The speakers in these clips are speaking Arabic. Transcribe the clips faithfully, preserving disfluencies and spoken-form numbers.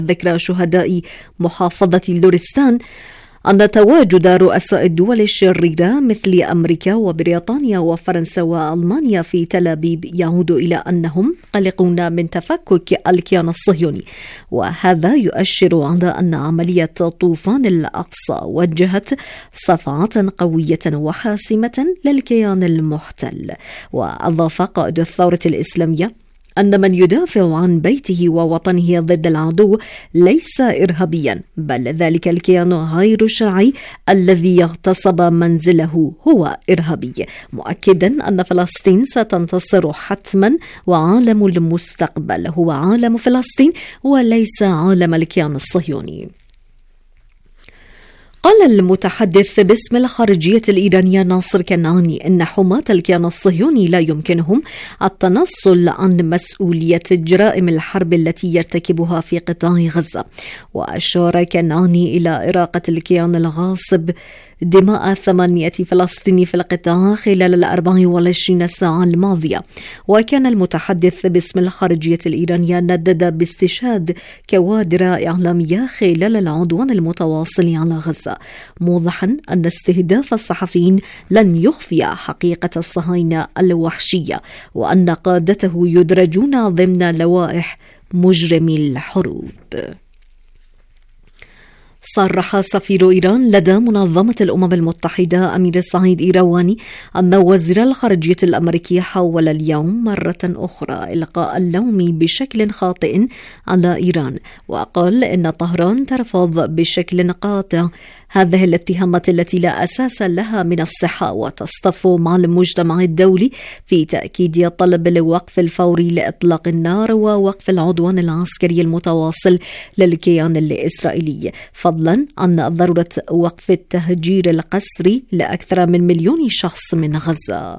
ذكرى شهداء محافظة لورستان أن تواجد رؤساء الدول الشريرة مثل أمريكا وبريطانيا وفرنسا وألمانيا في تل أبيب يعود إلى أنهم قلقون من تفكك الكيان الصهيوني، وهذا يؤشر على أن عملية طوفان الأقصى وجهت صفعات قوية وحاسمة للكيان المحتل. وأضاف قائد الثورة الإسلامية أن من يدافع عن بيته ووطنه ضد العدو ليس إرهابيا، بل ذلك الكيان غير الشرعي الذي يغتصب منزله هو إرهابي، مؤكدا أن فلسطين ستنتصر حتما وعالم المستقبل هو عالم فلسطين وليس عالم الكيان الصهيوني. قال المتحدث باسم الخارجية الإيرانية ناصر كنعاني إن حماة الكيان الصهيوني لا يمكنهم التنصل عن مسؤولية جرائم الحرب التي يرتكبها في قطاع غزة. وأشار كنعاني إلى إراقة الكيان الغاصب دماء ثمانية فلسطيني في القطاع خلال الأربع والعشرين ساعة الماضية. وكان المتحدث باسم الخارجية الإيرانية ندد باستشهاد كوادر إعلامية خلال العدوان المتواصل على غزة، موضحا أن استهداف الصحفيين لن يخفي حقيقة الصهاينة الوحشية، وأن قادته يدرجون ضمن لوائح مجرمي الحروب. صرح سفير إيران لدى منظمة الأمم المتحدة أمير سعيد إيرواني أن وزير الخارجية الأمريكي حاول اليوم مرة أخرى إلقاء اللوم بشكل خاطئ على إيران، وقال إن طهران ترفض بشكل قاطع هذه الاتهامات التي لا أساس لها من الصحة، وتصطف مع المجتمع الدولي في تأكيد طلب الوقف الفوري لإطلاق النار ووقف العدوان العسكري المتواصل للكيان الإسرائيلي، فضلا عن ضرورة وقف التهجير القسري لأكثر من مليون شخص من غزة.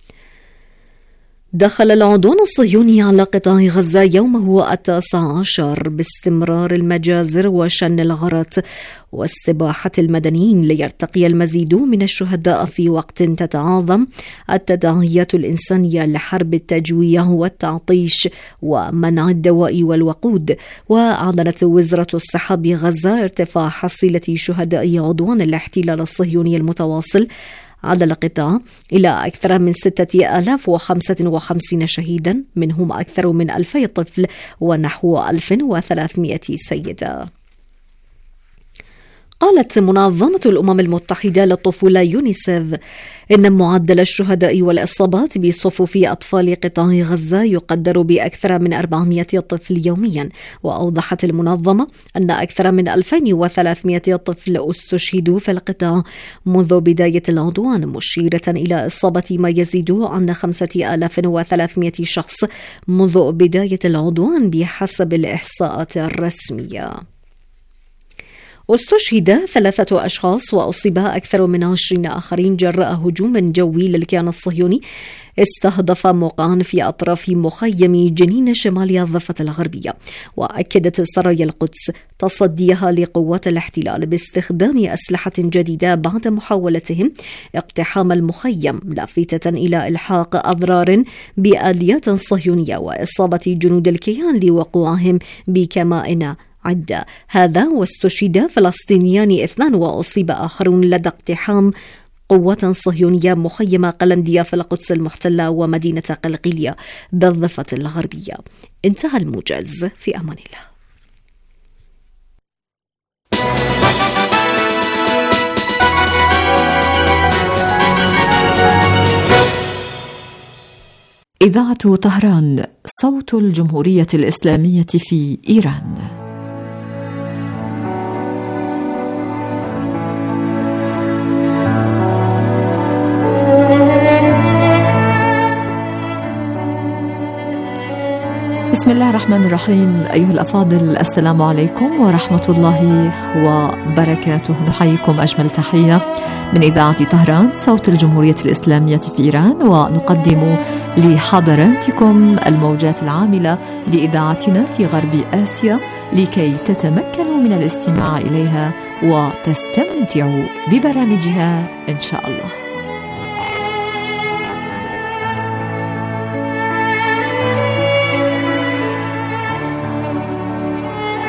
دخل العدوان الصهيوني على قطاع غزة يومه التاسع عشر باستمرار المجازر وشن الغارات واستباحة المدنيين ليرتقي المزيد من الشهداء في وقت تتعاظم التداعيات الإنسانية لحرب التجويع والتعطيش ومنع الدواء والوقود. وأعلنت وزارة الصحة بغزة ارتفاع حصيلة شهداء عدوان الاحتلال الصهيوني المتواصل على القطاع إلى أكثر من ستة آلاف وخمسة وخمسين شهيدا، منهم أكثر من ألفي طفل ونحو ألف وثلاثمائة سيدة. قالت منظمة الأمم المتحدة للطفولة يونيسيف إن معدل الشهداء والإصابات بصفوف أطفال قطاع غزة يقدر بأكثر من أربعمائة طفل يوميا. وأوضحت المنظمة أن أكثر من ألفين وثلاثمائة طفل استشهدوا في القطاع منذ بداية العدوان، مشيرة إلى إصابة ما يزيد عن خمسة آلاف وثلاثمائة شخص منذ بداية العدوان بحسب الإحصاءات الرسمية. استشهد ثلاثة أشخاص وأصيب أكثر من عشرين آخرين جراء هجوم جوي للكيان الصهيوني استهدف موقعا في أطراف مخيم جنين شمال الضفة الغربية. وأكدت سرايا القدس تصديها لقوات الاحتلال باستخدام أسلحة جديدة بعد محاولتهم اقتحام المخيم، لافتة إلى إلحاق أضرار بآليات صهيونية وإصابة جنود الكيان لوقوعهم بكمائن عدة. هذا واستشهد فلسطينيان اثنان وأصيب آخرون لدى اقتحام قوات صهيونية مخيم قلندية في القدس المحتلة ومدينة قلقيلية بالضفة الغربية. انتهى الموجز، في أمان الله. إذاعة طهران، صوت الجمهورية الإسلامية في إيران. بسم الله الرحمن الرحيم. أيها الأفاضل، السلام عليكم ورحمة الله وبركاته. نحييكم أجمل تحية من إذاعة طهران، صوت الجمهورية الإسلامية في إيران، ونقدم لحضراتكم الموجات العاملة لإذاعتنا في غرب آسيا لكي تتمكنوا من الاستماع إليها وتستمتعوا ببرامجها إن شاء الله.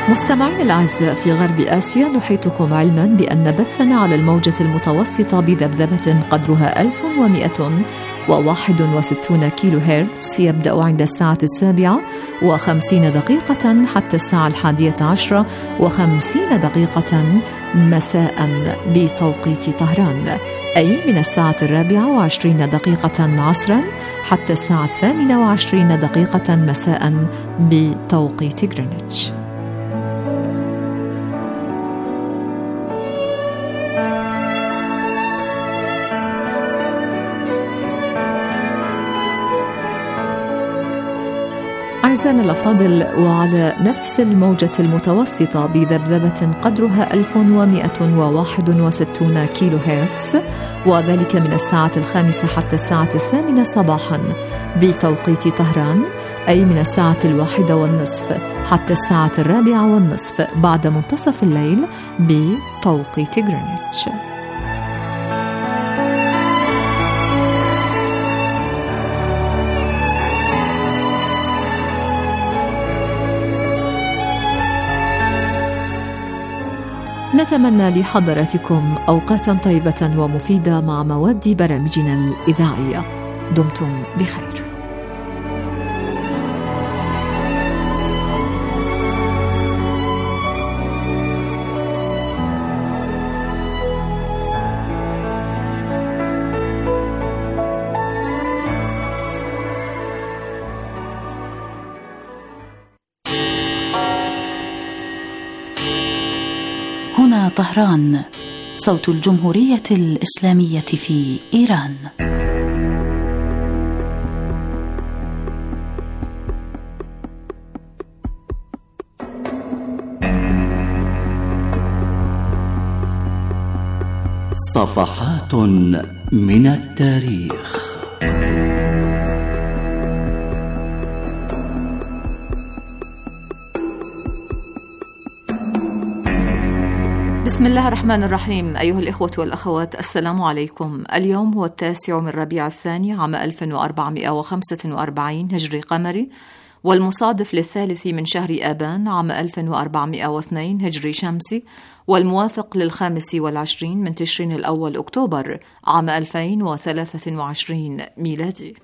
مستمعين الأعزاء، في غرب آسيا نحيطكم علما بأن بثنا على الموجة المتوسطة بذبذبة قدرها ألف ومئة وواحد وستون كيلو هرتز يبدأ عند الساعة السابعة وخمسين دقيقة حتى الساعة الحادية عشرة وخمسين دقيقة مساء بتوقيت طهران، أي من الساعة الرابعة وعشرين دقيقة عصرا حتى الساعة الثامنة وعشرين دقيقة مساء بتوقيت غرينتش. أعزائنا الأفاضل، وعلى نفس الموجة المتوسطة بذبذبة قدرها ألف ومئة وواحد وستون كيلو هرتز، وذلك من الساعة الخامسة حتى الساعة الثامنة صباحا بتوقيت طهران، أي من الساعة الواحدة والنصف حتى الساعة الرابعة والنصف بعد منتصف الليل بتوقيت غرينتش. نتمنى لحضراتكم أوقاتا طيبة ومفيدة مع مواد برامجنا الإذاعية. دمتم بخير. هنا طهران، صوت الجمهورية الإسلامية في إيران. صفحات من التاريخ. بسم الله الرحمن الرحيم. أيها الإخوة والأخوات، السلام عليكم. اليوم هو التاسع من ربيع الثاني عام ألف وأربعمائة وخمسة وأربعين هجري قمري، والمصادف للثالث من شهر آبان عام ألف وأربعمائة واثنين هجري شمسي، والموافق للخامس والعشرين من تشرين الأول أكتوبر عام ألفين وثلاثة وعشرين ميلادي.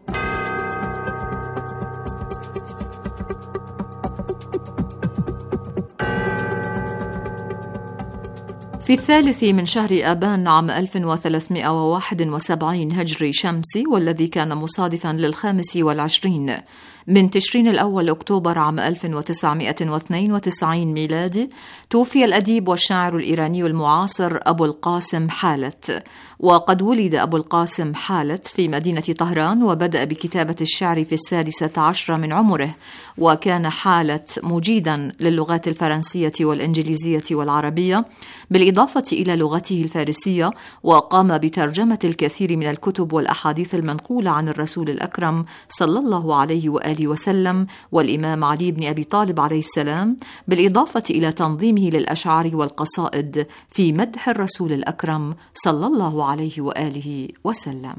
في الثالث من شهر آبان عام ألف وثلاثمائة وواحد وسبعين هجري شمسي، والذي كان مصادفا للخامس والعشرين من تشرين الأول أكتوبر عام ألف وتسعمائة واثنين وتسعين ميلادي، توفي الأديب والشاعر الإيراني المعاصر أبو القاسم حالت. وقد ولد أبو القاسم حالت في مدينة طهران، وبدأ بكتابة الشعر في السادسة عشر من عمره، وكان حالت مجيدا للغات الفرنسية والإنجليزية والعربية بالإضافة إلى لغته الفارسية، وقام بترجمة الكثير من الكتب والأحاديث المنقولة عن الرسول الأكرم صلى الله عليه وآله وسلم والإمام علي بن أبي طالب عليه السلام، بالإضافة إلى تنظيمه للأشعار والقصائد في مدح الرسول الأكرم صلى الله عليه وآله وسلم.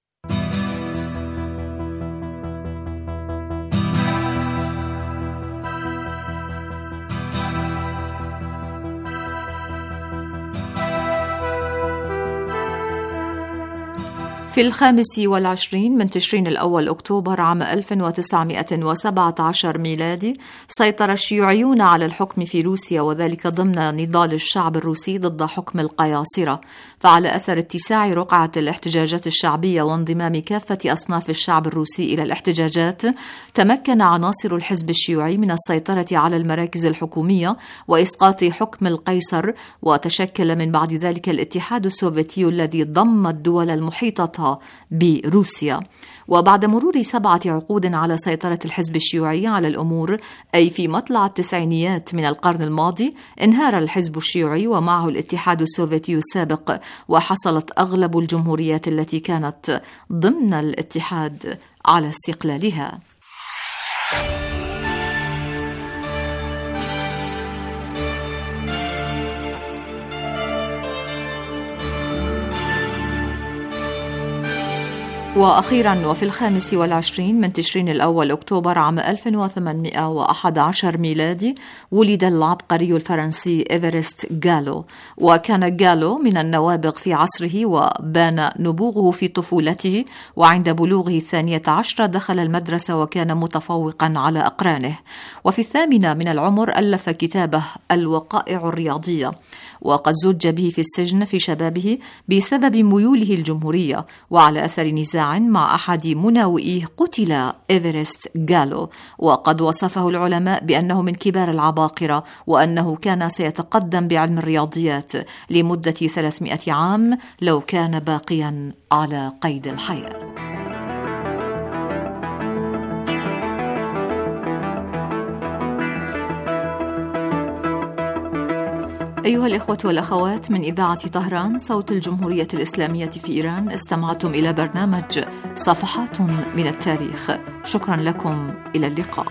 في الخامس والعشرين من تشرين الأول أكتوبر عام ألف وتسعمائة وسبعة عشر ميلادي، سيطر الشيوعيون على الحكم في روسيا، وذلك ضمن نضال الشعب الروسي ضد حكم القياصرة. فعلى أثر اتساع رقعة الاحتجاجات الشعبية وانضمام كافة أصناف الشعب الروسي إلى الاحتجاجات، تمكن عناصر الحزب الشيوعي من السيطرة على المراكز الحكومية وإسقاط حكم القيصر، وتشكل من بعد ذلك الاتحاد السوفيتي الذي ضم الدول المحيطة بروسيا. وبعد مرور سبعة عقود على سيطرة الحزب الشيوعي على الأمور، أي في مطلع التسعينيات من القرن الماضي، انهار الحزب الشيوعي ومعه الاتحاد السوفيتي السابق، وحصلت أغلب الجمهوريات التي كانت ضمن الاتحاد على استقلالها. وأخيرا وفي الخامس والعشرين من تشرين الأول أكتوبر عام ألف وثمانمائة وأحد عشر ميلادي ولد العبقري الفرنسي إيفرست غالو. وكان غالو من النوابغ في عصره وبان نبوغه في طفولته، وعند بلوغه الثانية عشر دخل المدرسة وكان متفوقا على أقرانه. وفي الثامنة من العمر ألف كتابه الوقائع الرياضية، وقد زج به في السجن في شبابه بسبب ميوله الجمهورية، وعلى أثر نزاع مع أحد مناوئيه قتل إيفرست غالو. وقد وصفه العلماء بأنه من كبار العباقرة، وأنه كان سيتقدم بعلم الرياضيات لمدة ثلاثمائة عام لو كان باقيا على قيد الحياة. أيها الإخوة والأخوات، من إذاعة طهران صوت الجمهورية الإسلامية في إيران، استمعتم إلى برنامج صفحات من التاريخ. شكرا لكم، إلى اللقاء.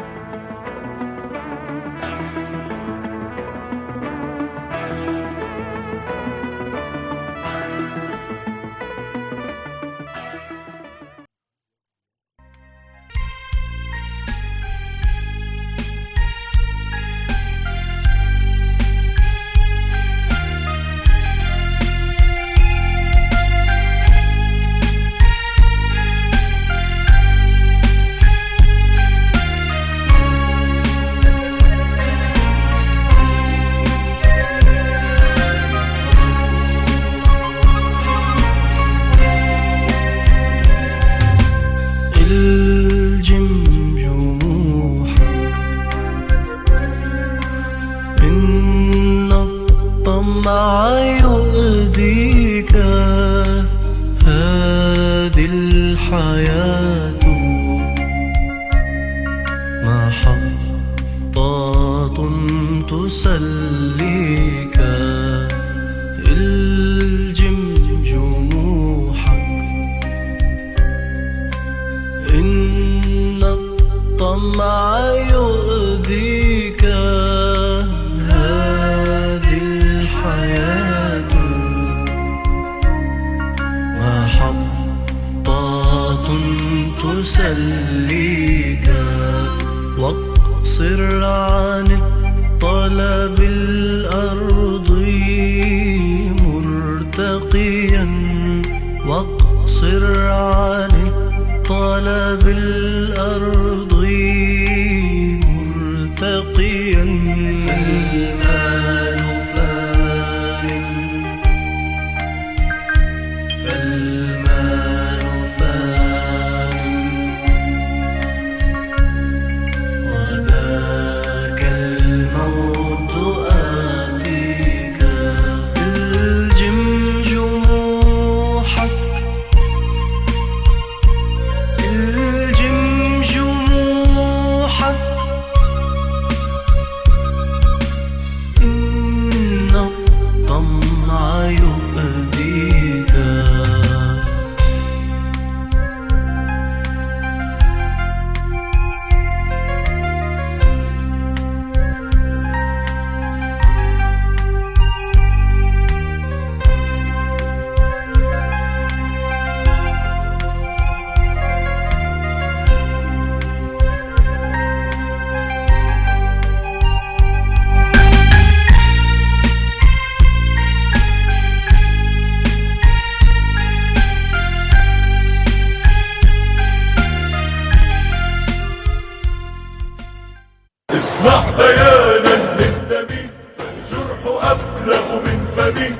اسمع بيانا للنبي فالجرح أبلغ من فمي.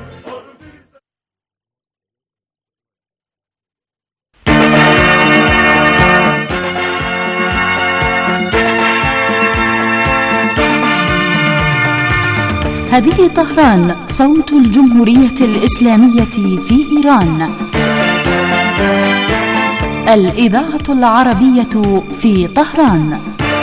هذه طهران صوت الجمهورية الإسلامية في إيران، الإذاعة العربية في طهران.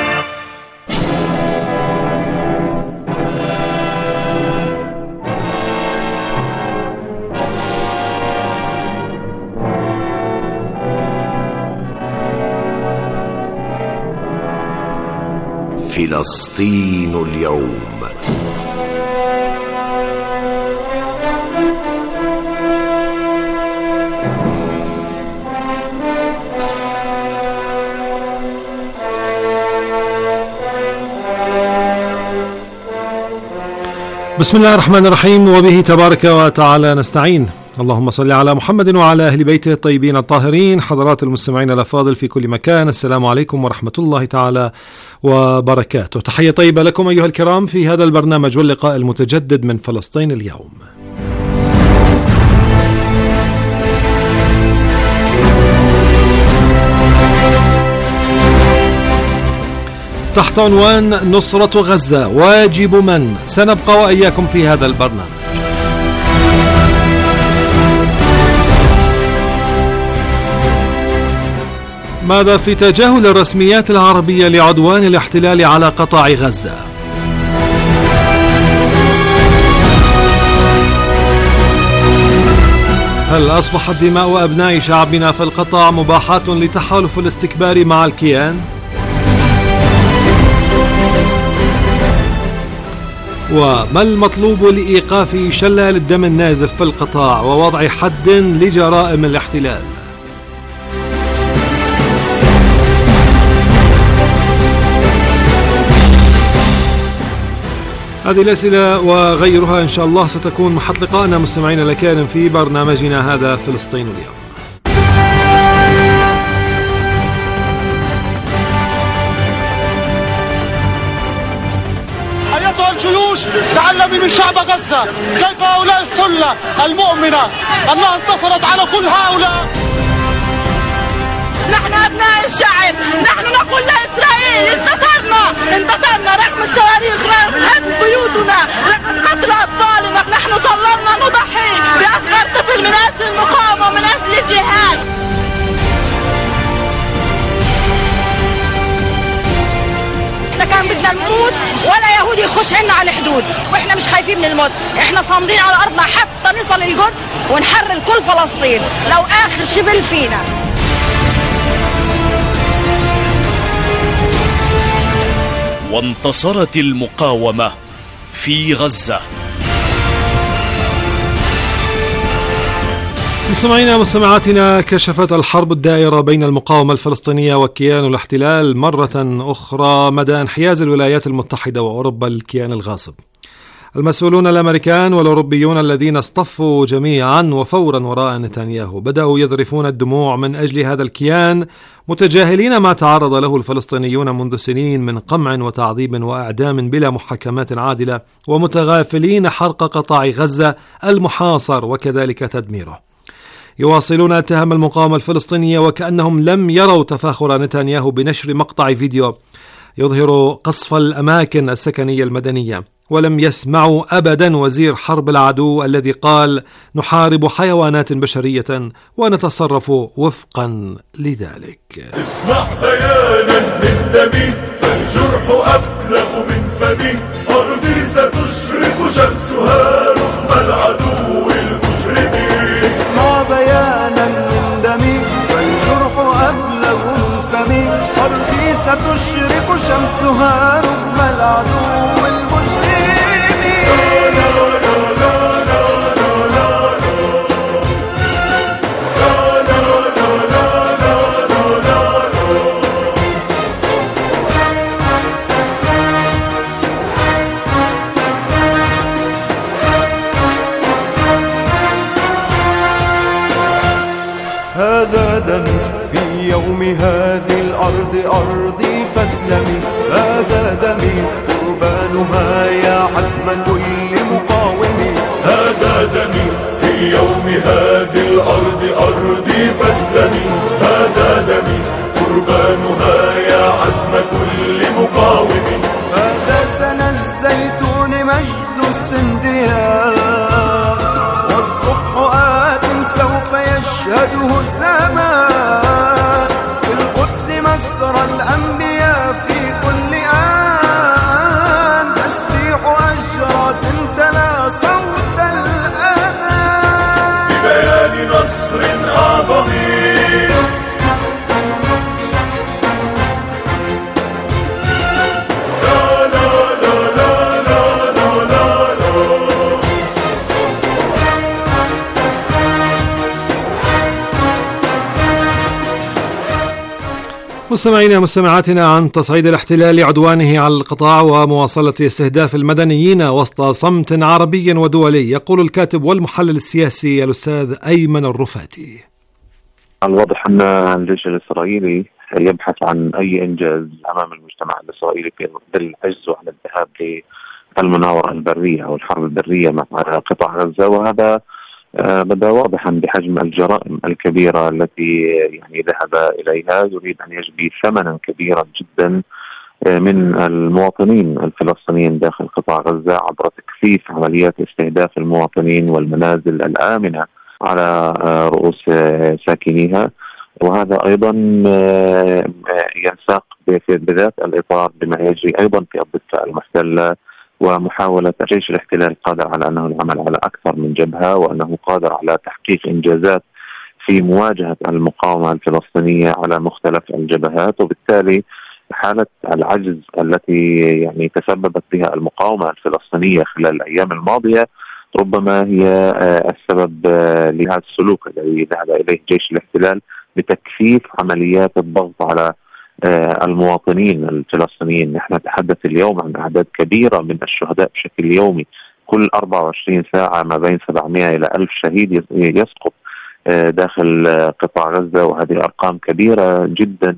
فلسطين اليوم. بسم الله الرحمن الرحيم، وبه تبارك وتعالى نستعين. اللهم صل على محمد وعلى أهل بيته الطيبين الطاهرين. حضرات المستمعين الأفاضل في كل مكان، السلام عليكم ورحمة الله تعالى وبركاته. تحية طيبة لكم أيها الكرام في هذا البرنامج واللقاء المتجدد من فلسطين اليوم. تحت عنوان نصرة غزة واجب من، سنبقى وإياكم في هذا البرنامج. ماذا في تجاهل الرسميات العربية لعدوان الاحتلال على قطاع غزة؟ هل أصبحت دماء أبناء شعبنا في القطاع مباحات لتحالف الاستكبار مع الكيان؟ وما المطلوب لإيقاف شلال الدم النازف في القطاع ووضع حد لجرائم الاحتلال؟ هذه الأسئلة وغيرها إن شاء الله ستكون محط لقائنا مستمعين الأكارم في برنامجنا هذا فلسطين اليوم. أيتها الجيوش، تعلمي من شعب غزة كيف هؤلاء الثلة المؤمنة أنها انتصرت على كل هؤلاء. نحن أبناء الشعب، نحن نقول لإسرائيل انتصرنا انتصرنا رغم الصواريخ، رغم هدم بيوتنا، رغم قتل أطفالنا. نحن ظللنا نضحي بأصغر طفل من أجل المقاومة ومن أجل الجهاد. احنا كان بدنا نموت ولا يهودي يخش عنا على الحدود، واحنا مش خايفين من الموت، احنا صامدين على أرضنا حتى نصل القدس ونحرر كل فلسطين لو آخر شبل فينا. وانتصرت المقاومة في غزة. مستمعينا ومستمعاتنا، كشفت الحرب الدائرة بين المقاومة الفلسطينية وكيان الاحتلال مرة أخرى مدى انحياز الولايات المتحدة وأوروبا للكيان الغاصب. المسؤولون الأمريكان والأوروبيون الذين اصطفوا جميعا وفورا وراء نتنياهو بدأوا يذرفون الدموع من أجل هذا الكيان، متجاهلين ما تعرض له الفلسطينيون منذ سنين من قمع وتعذيب وإعدام بلا محاكمات عادلة، ومتغافلين حرق قطاع غزة المحاصر وكذلك تدميره. يواصلون اتهام المقاومة الفلسطينية وكأنهم لم يروا تفاخر نتنياهو بنشر مقطع فيديو يظهر قصف الأماكن السكنية المدنية، ولم يسمعوا أبدا وزير حرب العدو الذي قال نحارب حيوانات بشرية ونتصرف وفقا لذلك. اسمع بيانا من دمي فالجرح أبلغ من فمي، أرضي ستشرق شمسها رغم العدو المجرمين. اسمع بيانا من دمي فالجرح أبلغ من فمي، أرضي ستشرق شمسها رغم العدو المجرمين. هذا دمي في يوم هذه الأرض أرضي فاسلمي، هذا دمي قربانها يا حزم كل مقاوم. هذا دمي في يوم هذه الأرض أرضي فاسلمي، هذا دمي قربانها يا عزم كل مقاوم. هذا سنى الزيتون مجد السنديان، والصبح آت سوف يشهده الزمان. في القدس مسرى الأنبياء في كل آن، تسبيح أجراس تلا صوت الأذان ببيان نصر أعظم. مستمعينا مستمعاتنا، عن تصعيد الاحتلال عدوانه على القطاع ومواصلة استهداف المدنيين وسط صمت عربي ودولي، يقول الكاتب والمحلل السياسي الأستاذ أيمن الرفاتي. الواضح أن الجيش الإسرائيلي يبحث عن أي إنجاز أمام المجتمع الإسرائيلي في ظل عجزه عن الذهاب للمناورة البرية أو الحرب البرية مع قطاع غزة، وهذا بدا واضحا بحجم الجرائم الكبيرة التي يعني ذهب إليها. يريد أن يجبي ثمنا كبيرا جدا من المواطنين الفلسطينيين داخل قطاع غزة عبر تكثيف عمليات استهداف المواطنين والمنازل الآمنة على رؤوس ساكنيها، وهذا أيضا ينساق بذات الإطار بما يجري أيضا في الضفة المحتلة، ومحاولة جيش الاحتلال قادر على أنه العمل على أكثر من جبهة، وأنه قادر على تحقيق إنجازات في مواجهة المقاومة الفلسطينية على مختلف الجبهات. وبالتالي حالة العجز التي يعني تسببت بها المقاومة الفلسطينية خلال الأيام الماضية ربما هي السبب لهذا السلوك الذي ذهب إليه جيش الاحتلال بتكثيف عمليات الضغط على المواطنين الفلسطينيين. نحن نتحدث اليوم عن أعداد كبيرة من الشهداء بشكل يومي، كل أربعة وعشرين ساعة ما بين سبعمائة إلى ألف شهيد يسقط داخل قطاع غزة، وهذه أرقام كبيرة جدا،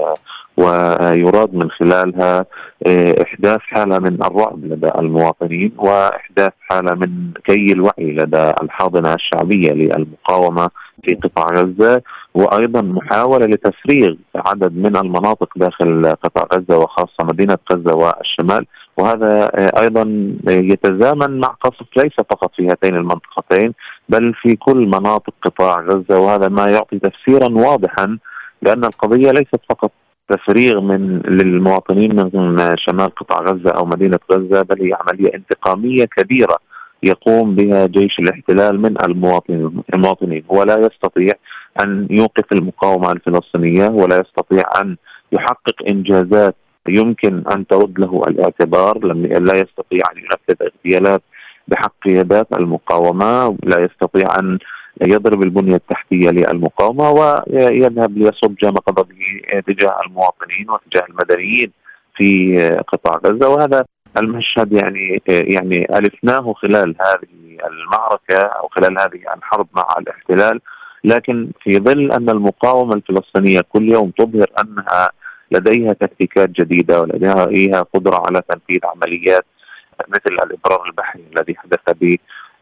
ويراد من خلالها إحداث حالة من الرعب لدى المواطنين وإحداث حالة من كي الوعي لدى الحاضنة الشعبية للمقاومة في قطاع غزة، وأيضا محاولة لتفريغ عدد من المناطق داخل قطاع غزة وخاصة مدينة غزة والشمال. وهذا أيضا يتزامن مع قصف ليس فقط في هاتين المنطقتين بل في كل مناطق قطاع غزة، وهذا ما يعطي تفسيرا واضحا لأن القضية ليست فقط تفريغ من للمواطنين من شمال قطاع غزة أو مدينة غزة، بل هي عملية انتقامية كبيرة يقوم بها جيش الاحتلال من المواطنين. هو لا يستطيع أن يوقف المقاومة الفلسطينية، ولا يستطيع أن يحقق إنجازات يمكن أن ترد له الاعتبار، لا يستطيع أن ينفذ اغتيالات بحق قيادات المقاومة، لا يستطيع أن يضرب البنية التحتية للمقاومة، ويذهب ليصب جام غضبه تجاه المواطنين وتجاه المدنيين في قطاع غزة. وهذا المشهد يعني يعني ألفناه خلال هذه المعركة أو خلال هذه الحرب مع الاحتلال، لكن في ظل أن المقاومة الفلسطينية كل يوم تظهر أنها لديها تكتيكات جديدة ولديها قدرة على تنفيذ عمليات مثل الإضرار البحري الذي حدث به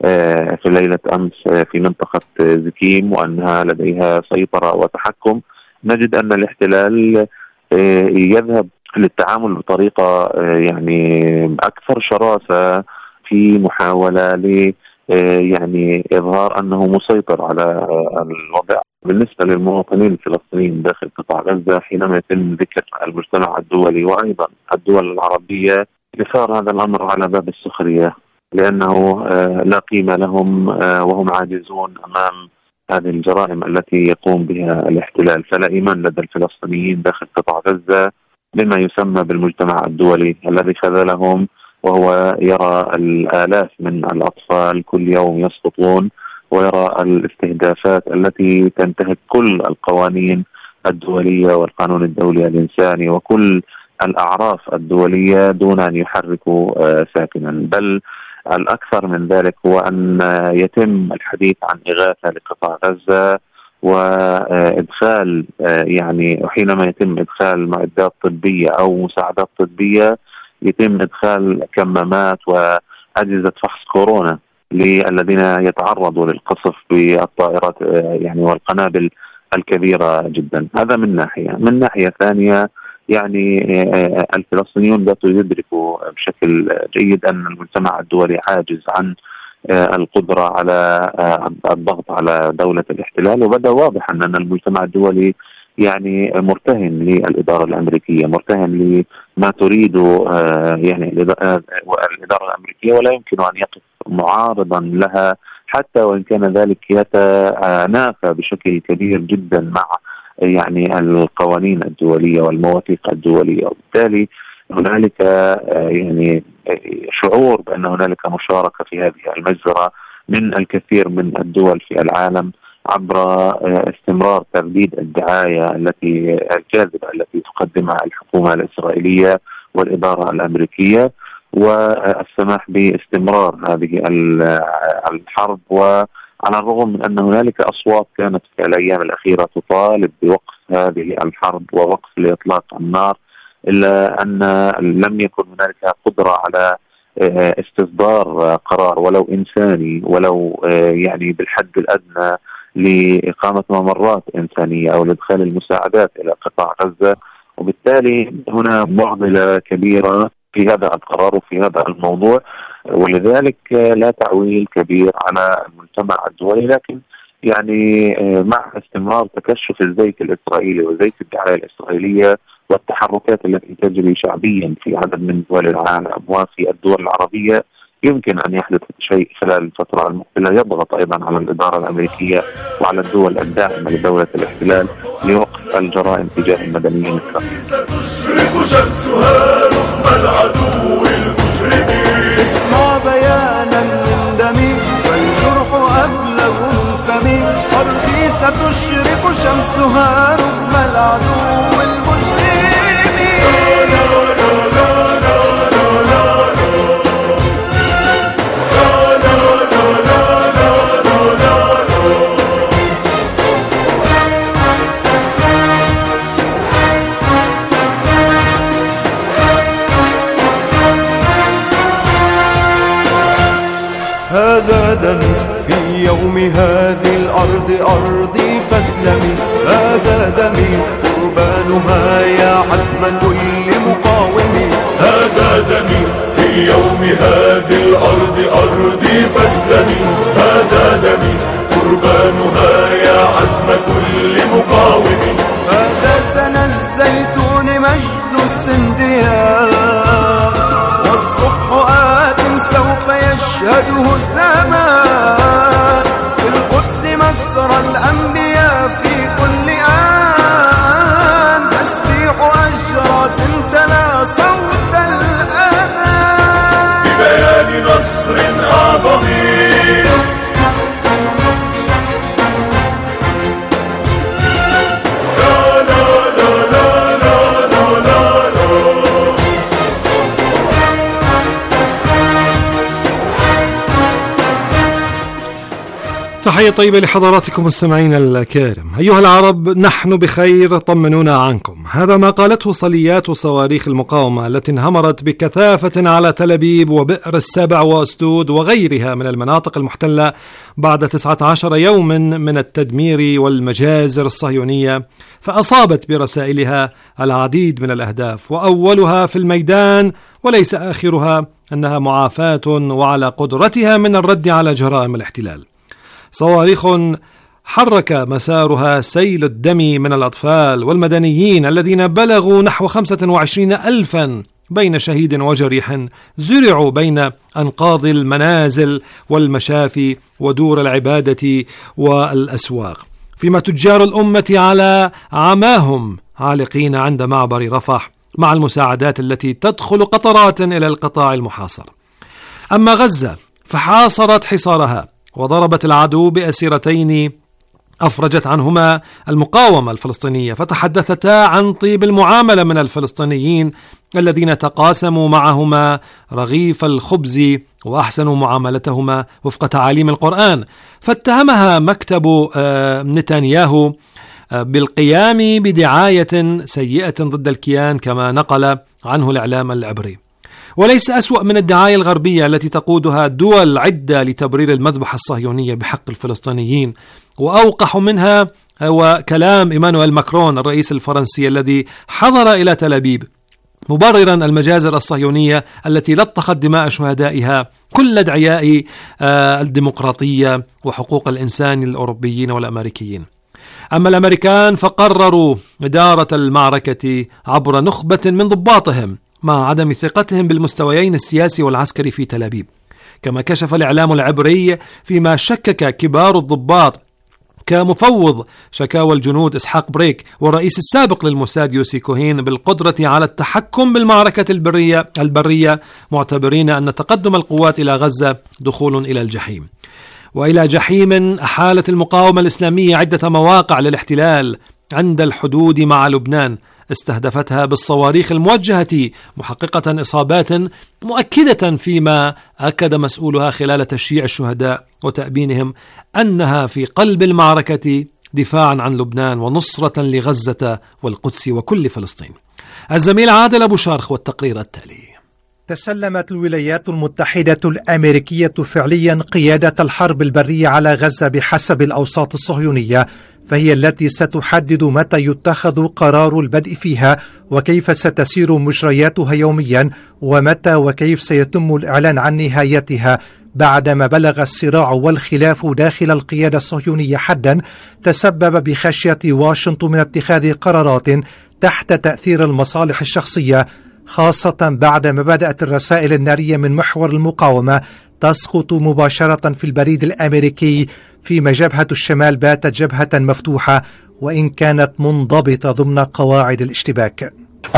في ليلة أمس في منطقة زكيم، وأنها لديها سيطرة وتحكم، نجد أن الاحتلال يذهب للتعامل بطريقة يعني أكثر شراسة في محاولة ل يعني إظهار أنه مسيطر على الوضع. بالنسبة للمواطنين الفلسطينيين داخل قطاع غزة، حينما يتم ذكر المجتمع الدولي وأيضا الدول العربية يثار هذا الأمر على باب السخرية، لأنه لا قيمة لهم وهم عاجزون أمام هذه الجرائم التي يقوم بها الاحتلال. فلا إيمان لدى الفلسطينيين داخل قطاع غزة بما يسمى بالمجتمع الدولي الذي خذلهم، وهو يرى الآلاف من الأطفال كل يوم يسقطون، ويرى الاستهدافات التي تنتهك كل القوانين الدولية والقانون الدولي الإنساني وكل الأعراف الدولية دون أن يحركوا ساكنا. بل الأكثر من ذلك هو أن يتم الحديث عن إغاثة لقطاع غزة وإدخال يعني حينما يتم إدخال معدات طبية أو مساعدات طبية يتم إدخال كمامات وأجهزة فحص كورونا للذين يتعرضوا للقصف بالطائرات يعني والقنابل الكبيرة جدا. هذا من ناحية. من ناحية ثانية يعني الفلسطينيون باتوا يدركوا بشكل جيد أن المجتمع الدولي عاجز عن القدرة على الضغط على دولة الاحتلال، وبدأ واضحا أن المجتمع الدولي يعني مرتهن للإدارة الأمريكية، مرتهن لما تريد يعني الإدارة الأمريكية، ولا يمكن أن يقف معارضا لها حتى وإن كان ذلك يتنافى بشكل كبير جدا مع يعني القوانين الدولية والمواثيق الدولية. وبالتالي هنالك يعني شعور بأن هنالك مشاركة في هذه المجزرة من الكثير من الدول في العالم عبر استمرار ترديد الدعاية التي الكاذبة التي تقدمها الحكومة الإسرائيلية والإدارة الأمريكية، والسماح باستمرار هذه الحرب. وعلى الرغم من أن هنالك أصوات كانت في الأيام الأخيرة تطالب بوقف هذه الحرب ووقف لإطلاق النار، إلا أن لم يكن هنالك قدرة على استصدار قرار ولو إنساني، ولو يعني بالحد الأدنى لإقامة ممرات إنسانية أو لإدخال المساعدات إلى قطاع غزة. وبالتالي هنا معضلة كبيرة في هذا القرار وفي هذا الموضوع، ولذلك لا تعويل كبير على المجتمع الدولي. لكن يعني مع استمرار تكشف الزيت الإسرائيلي وزيت الدعاية الإسرائيلية والتحركات التي تجري شعبيا في عدد من دول العالم وفي الدول العربية، يمكن أن يحدث شيء خلال الفترة المقبلة يضغط أيضا على الإدارة الأمريكية وعلى الدول الداعمة لدولة الاحتلال لوقف الجرائم تجاه المدنيين. ستشرق شمسها رغم العدو المجرمين. اسمع بيانا من دمي فالجرح أبلغ من فمي، أرضي ستشرق شمسها رغم العدو المجرمين. هذا دمي في يوم هذه الأرض أرضي فاسلمي، هذا دمي قربانها يا حزم كل مقاوم. هذا دمي في يوم هذه الأرض أرضي فاسلمي، هذا دمي قربانها يا عزم كل مقاوم. هذا سنى الزيتون مجد السنديان، والصبح آت سوف يشهده الزمان. في القدس مسرى الأنبياء في كل آن، تسبيح أجراس تلا صوت الأذان ببيان نصر أعظم. تحية طيبة لحضراتكم المستمعين الكرام. أيها العرب، نحن بخير، طمنونا عنكم. هذا ما قالته صليات وصواريخ المقاومة التي انهمرت بكثافة على تل أبيب وبئر السبع وأسدود وغيرها من المناطق المحتلة بعد تسعة عشر يوم من التدمير والمجازر الصهيونية، فأصابت برسائلها العديد من الأهداف، وأولها في الميدان وليس آخرها أنها معافاة وعلى قدرتها من الرد على جرائم الاحتلال. صواريخ حرك مسارها سيل الدم من الأطفال والمدنيين الذين بلغوا نحو خمسة وعشرين ألفا بين شهيد وجريح، زرعوا بين أنقاض المنازل والمشافي ودور العبادة والأسواق، فيما تجار الأمة على عماهم عالقين عند معبر رفح مع المساعدات التي تدخل قطرات إلى القطاع المحاصر. أما غزة فحاصرت حصارها وضربت العدو بأسيرتين أفرجت عنهما المقاومة الفلسطينية، فتحدثتا عن طيب المعاملة من الفلسطينيين الذين تقاسموا معهما رغيف الخبز وأحسنوا معاملتهما وفق تعاليم القرآن. فاتهمها مكتب نتنياهو بالقيام بدعاية سيئة ضد الكيان كما نقل عنه الإعلام العبري. وليس أسوأ من الدعاية الغربية التي تقودها دول عدة لتبرير المذبحة الصهيونية بحق الفلسطينيين، وأوقح منها هو كلام إيمانويل ماكرون الرئيس الفرنسي الذي حضر إلى تل أبيب مبررا المجازر الصهيونية التي لطخت دماء شهدائها كل أدعياء الديمقراطية وحقوق الإنسان الأوروبيين والأمريكيين. أما الأمريكان فقرروا إدارة المعركة عبر نخبة من ضباطهم مع عدم ثقتهم بالمستويين السياسي والعسكري في تل أبيب، كما كشف الإعلام العبري فيما شكك كبار الضباط كمفوض شكاوى الجنود إسحاق بريك والرئيس السابق للموساد يوسي كوهين بالقدرة على التحكم بالمعركة البرية, البرية معتبرين أن تقدم القوات إلى غزة دخول إلى الجحيم. وإلى جحيم أحالت المقاومة الإسلامية عدة مواقع للاحتلال عند الحدود مع لبنان استهدفتها بالصواريخ الموجهة، محققة إصابات مؤكدة فيما أكد مسؤولها خلال تشييع الشهداء وتأبينهم أنها في قلب المعركة دفاعا عن لبنان ونصرة لغزة والقدس وكل فلسطين. الزميل عادل أبو شارخ والتقرير التالي. تسلمت الولايات المتحدة الأمريكية فعليا قيادة الحرب البرية على غزة بحسب الأوساط الصهيونية، فهي التي ستحدد متى يتخذ قرار البدء فيها وكيف ستسير مجرياتها يوميا ومتى وكيف سيتم الإعلان عن نهايتها، بعدما بلغ الصراع والخلاف داخل القيادة الصهيونية حدا تسبب بخشية واشنطن من اتخاذ قرارات تحت تأثير المصالح الشخصية، خاصة بعدما بدأت الرسائل النارية من محور المقاومة تسقط مباشرة في البريد الأمريكي، فيما جبهة الشمال باتت جبهة مفتوحة وإن كانت منضبطة ضمن قواعد الاشتباك.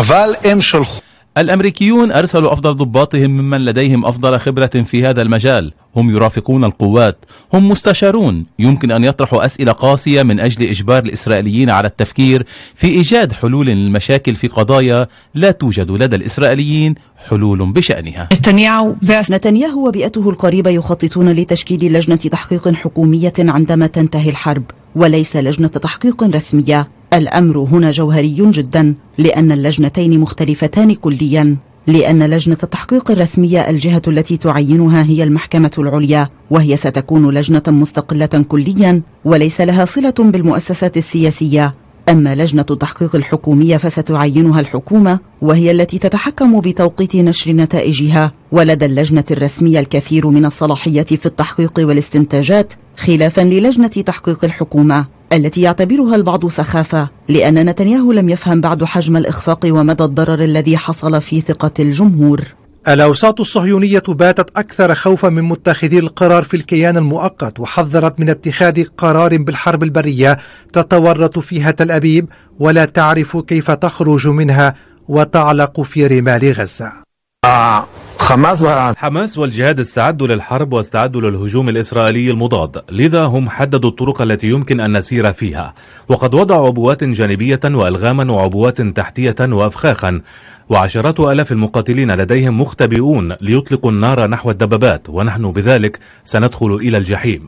الأمريكيون أرسلوا أفضل ضباطهم ممن لديهم أفضل خبرة في هذا المجال، هم يرافقون القوات، هم مستشارون، يمكن أن يطرحوا أسئلة قاسية من أجل إجبار الإسرائيليين على التفكير في إيجاد حلول للمشاكل في قضايا لا توجد لدى الإسرائيليين حلول بشأنها. نتنياهو وبيئته القريبة يخططون لتشكيل لجنة تحقيق حكومية عندما تنتهي الحرب، وليس لجنة تحقيق رسمية. الأمر هنا جوهري جدا، لأن اللجنتين مختلفتان كليا، لأن لجنة التحقيق الرسمية الجهة التي تعينها هي المحكمة العليا، وهي ستكون لجنة مستقلة كليا وليس لها صلة بالمؤسسات السياسية. أما لجنة التحقيق الحكومية فستعينها الحكومة، وهي التي تتحكم بتوقيت نشر نتائجها، ولدى اللجنة الرسمية الكثير من الصلاحية في التحقيق والاستنتاجات، خلافا للجنة تحقيق الحكومة التي يعتبرها البعض سخافة، لأن نتنياهو لم يفهم بعد حجم الإخفاق ومدى الضرر الذي حصل في ثقة الجمهور. الأوساط الصهيونية باتت أكثر خوفا من متخذي القرار في الكيان المؤقت، وحذرت من اتخاذ قرار بالحرب البرية تتورط فيها تل أبيب ولا تعرف كيف تخرج منها وتعلق في رمال غزة. حماس والجهاد استعدوا للحرب واستعدوا للهجوم الإسرائيلي المضاد، لذا هم حددوا الطرق التي يمكن أن نسير فيها، وقد وضعوا عبوات جانبية وألغاما وعبوات تحتية وأفخاخا، وعشرات آلاف المقاتلين لديهم مختبئون ليطلقوا النار نحو الدبابات، ونحن بذلك سندخل إلى الجحيم.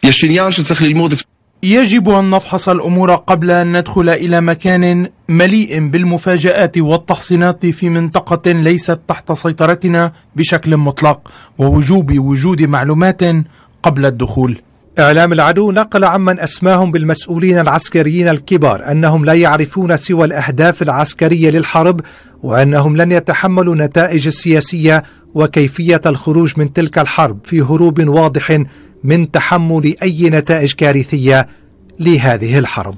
يجب أن نفحص الأمور قبل أن ندخل إلى مكان مليء بالمفاجآت والتحصينات في منطقة ليست تحت سيطرتنا بشكل مطلق، ووجوب وجود معلومات قبل الدخول. إعلام العدو نقل عمن أسماهم بالمسؤولين العسكريين الكبار أنهم لا يعرفون سوى الأهداف العسكرية للحرب، وأنهم لن يتحملوا النتائج السياسية وكيفية الخروج من تلك الحرب في هروب واضح من تحمل أي نتائج كارثية لهذه الحرب.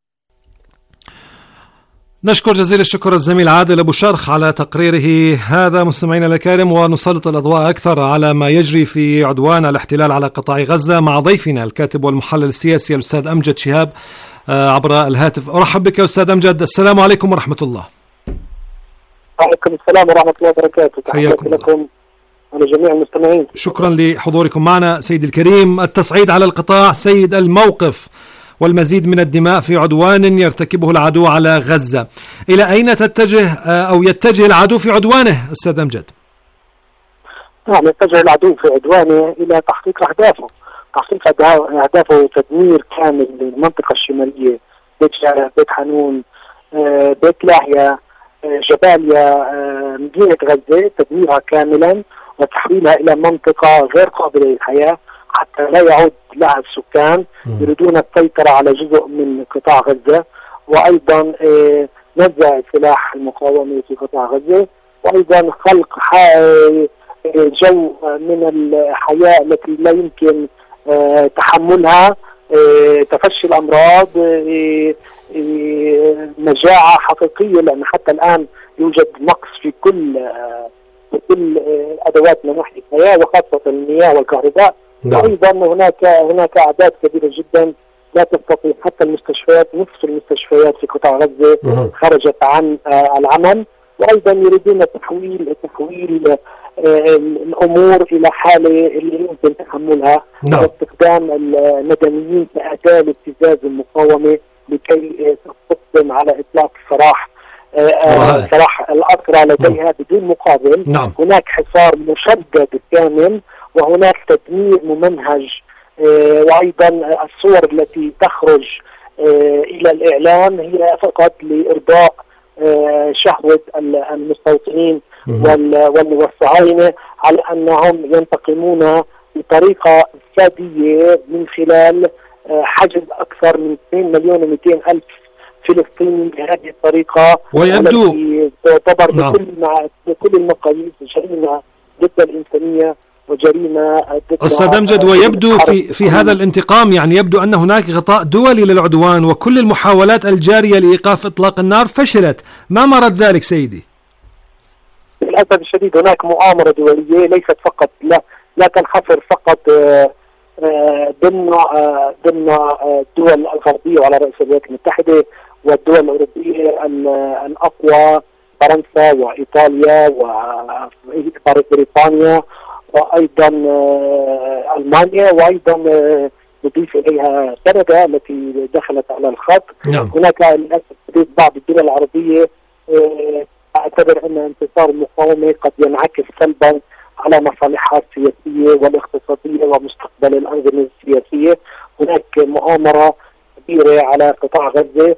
نشكر جزيل الشكر الزميل عادل أبو شرخ على تقريره هذا. مستمعينا الكرام، ونسلط الأضواء أكثر على ما يجري في عدوان الاحتلال على قطاع غزة مع ضيفنا الكاتب والمحلل السياسي الأستاذ أمجد شهاب عبر الهاتف. أرحب بك أستاذ أمجد، السلام عليكم ورحمة الله. وعليكم السلام ورحمة الله وبركاته. تحياتي لكم ولجميع المستمعين. شكرا لحضوركم معنا سيدي الكريم. التصعيد على القطاع سيد الموقف والمزيد من الدماء في عدوان يرتكبه العدو على غزة، إلى أين تتجه أو يتجه العدو في عدوانه أستاذ أمجد؟ نعم، يتجه العدو في عدوانه إلى تحقيق أهدافه، تحقيق أهدافه تدمير كامل للمنطقة الشمالية، بيت شارع، بيت حنون، بيت لاهيا، جباليا، مدينة غزة، تدميرها كاملا وتحويلها إلى منطقة غير قابلة للحياة حتى لا يعود لها السكان. يريدون السيطرة على جزء من قطاع غزة، وأيضا نزع سلاح المقاومة في قطاع غزة، وأيضا خلق جو من الحياة التي لا يمكن تحملها، تفشي الأمراض، مجاعة حقيقية، لأن حتى الآن يوجد نقص في كل في كل أدوات مناحي الحياة وخاصة المياه والكهرباء. وأيضا هناك هناك أعداد كبيرة جدا لا تستطيع، حتى المستشفيات، نصف المستشفيات في قطاع غزة خرجت عن العمل. وأيضا يريدون تحويل تحويل الأمور إلى حالة اللي يمكن تحملها نعم. واستخدام المدنيين كأداة لابتزاز المقاومة لكي تقدم على إطلاق سراح سراح الأسرى لديها بدون مقابل. نعم. هناك حصار مشدد كامل، وهناك تدمير ممنهج، وأيضا الصور التي تخرج إلى الإعلام هي فقط لإرضاء شهوة المستوطنين والصهاينة على أنهم ينتقمون بطريقة فادية من خلال حجز أكثر من اثنين مليون ومئتين ألف فلسطيني بهذه الطريقة، ويبدو تعتبر نعم. بكل بكل المقاييس جريمة ضد الإنسانية وجريمة ضد أستاذ أمجد. ويبدو في في هذا الانتقام يعني يبدو أن هناك غطاء دولي للعدوان، وكل المحاولات الجارية لإيقاف إطلاق النار فشلت. ما مرد ذلك سيدي؟ للأسف الشديد هناك مؤامرة دولية ليست فقط لا لا تنحصر فقط ضمن ضمن الدول الغربية وعلى رأس الولايات المتحدة والدول الأوروبية الأقوى فرنسا وإيطاليا وبريطانيا وأيضا ألمانيا، وأيضا نضيف إليها كندا التي دخلت على الخط. نعم. هناك للأسف بعض الدول العربية أعتبر أن انتصار المقاومة قد ينعكس سلبا على مصالحها السياسية والاقتصادية ومستقبل الأنظمة السياسية. هناك مؤامرة كبيرة على قطاع غزة،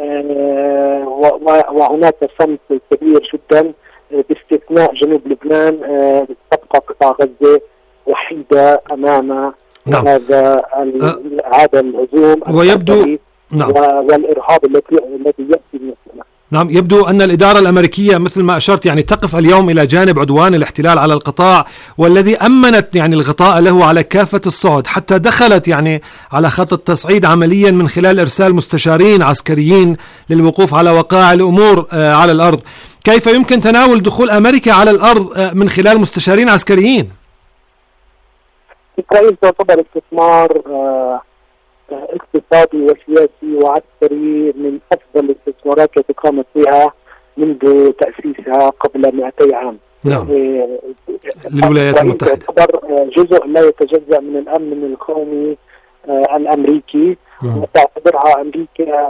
وهناك صمت كبير جدا باستثناء جنوب لبنان. تبقى قطاع غزة وحيدة أمام نعم. هذا هذا الهجوم ويبدو نعم. والإرهاب الذي الذي يأتي من السماء. نعم. يبدو أن الإدارة الأمريكية مثل ما أشرت يعني تقف اليوم إلى جانب عدوان الاحتلال على القطاع، والذي أمنت يعني الغطاء له على كافة الصعد، حتى دخلت يعني على خط التصعيد عمليا من خلال إرسال مستشارين عسكريين للوقوف على وقائع الأمور على الأرض. كيف يمكن تناول دخول أمريكا على الأرض من خلال مستشارين عسكريين؟ إسرائيل تعتبر استثمار اقتصادي وسياسي وعسكري من أفضل الاستثمارات التي قامت بها منذ تأسيسها قبل مئتي عام. نعم. للولايات المتحدة تعتبر جزء لا يتجزأ من الأمن القومي الأمريكي، وتعتبرها أمريكا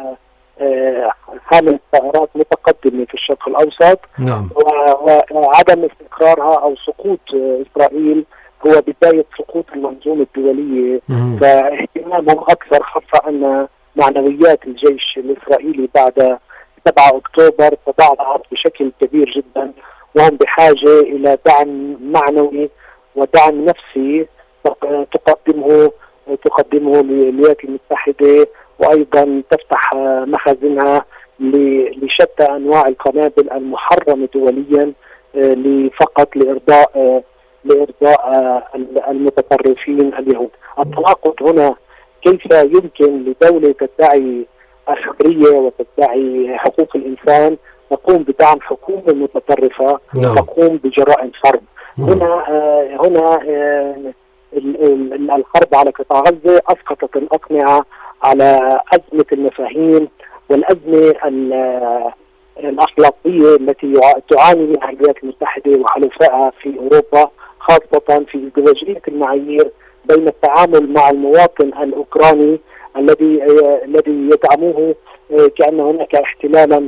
حامل ثغرات متقدمة في الشرق الأوسط. نعم. وعدم استقرارها أو سقوط إسرائيل هو بداية سقوط المنظومة الدولية، فاهتمامهم أكثر، خاصة أن معنويات الجيش الإسرائيلي بعد سبعة أكتوبر تضاعفت بشكل كبير جدا، وهم بحاجة إلى دعم معنوي ودعم نفسي تقدمه تقدمه للولايات المتحدة، وأيضا تفتح مخازنها لشتى أنواع القنابل المحرمة دوليا فقط لإرضاء لإرضاء المتطرفين اليهود. التناقض هنا كيف يمكن لدولة تدعي الحرية وتدعي حقوق الإنسان تقوم بدعم حكومة متطرفة تقوم بجرائم حرب. هنا آه هنا آه الحرب على قطاع غزة أسقطت الأقنعة على أزمة المفاهيم والأزمة الأخلاقية التي تعاني منها الولايات المتحدة وحلفائها في أوروبا، خاصة في ازدواجية المعايير بين التعامل مع المواطن الأوكراني الذي الذي يدعموه كأن هناك احتلالا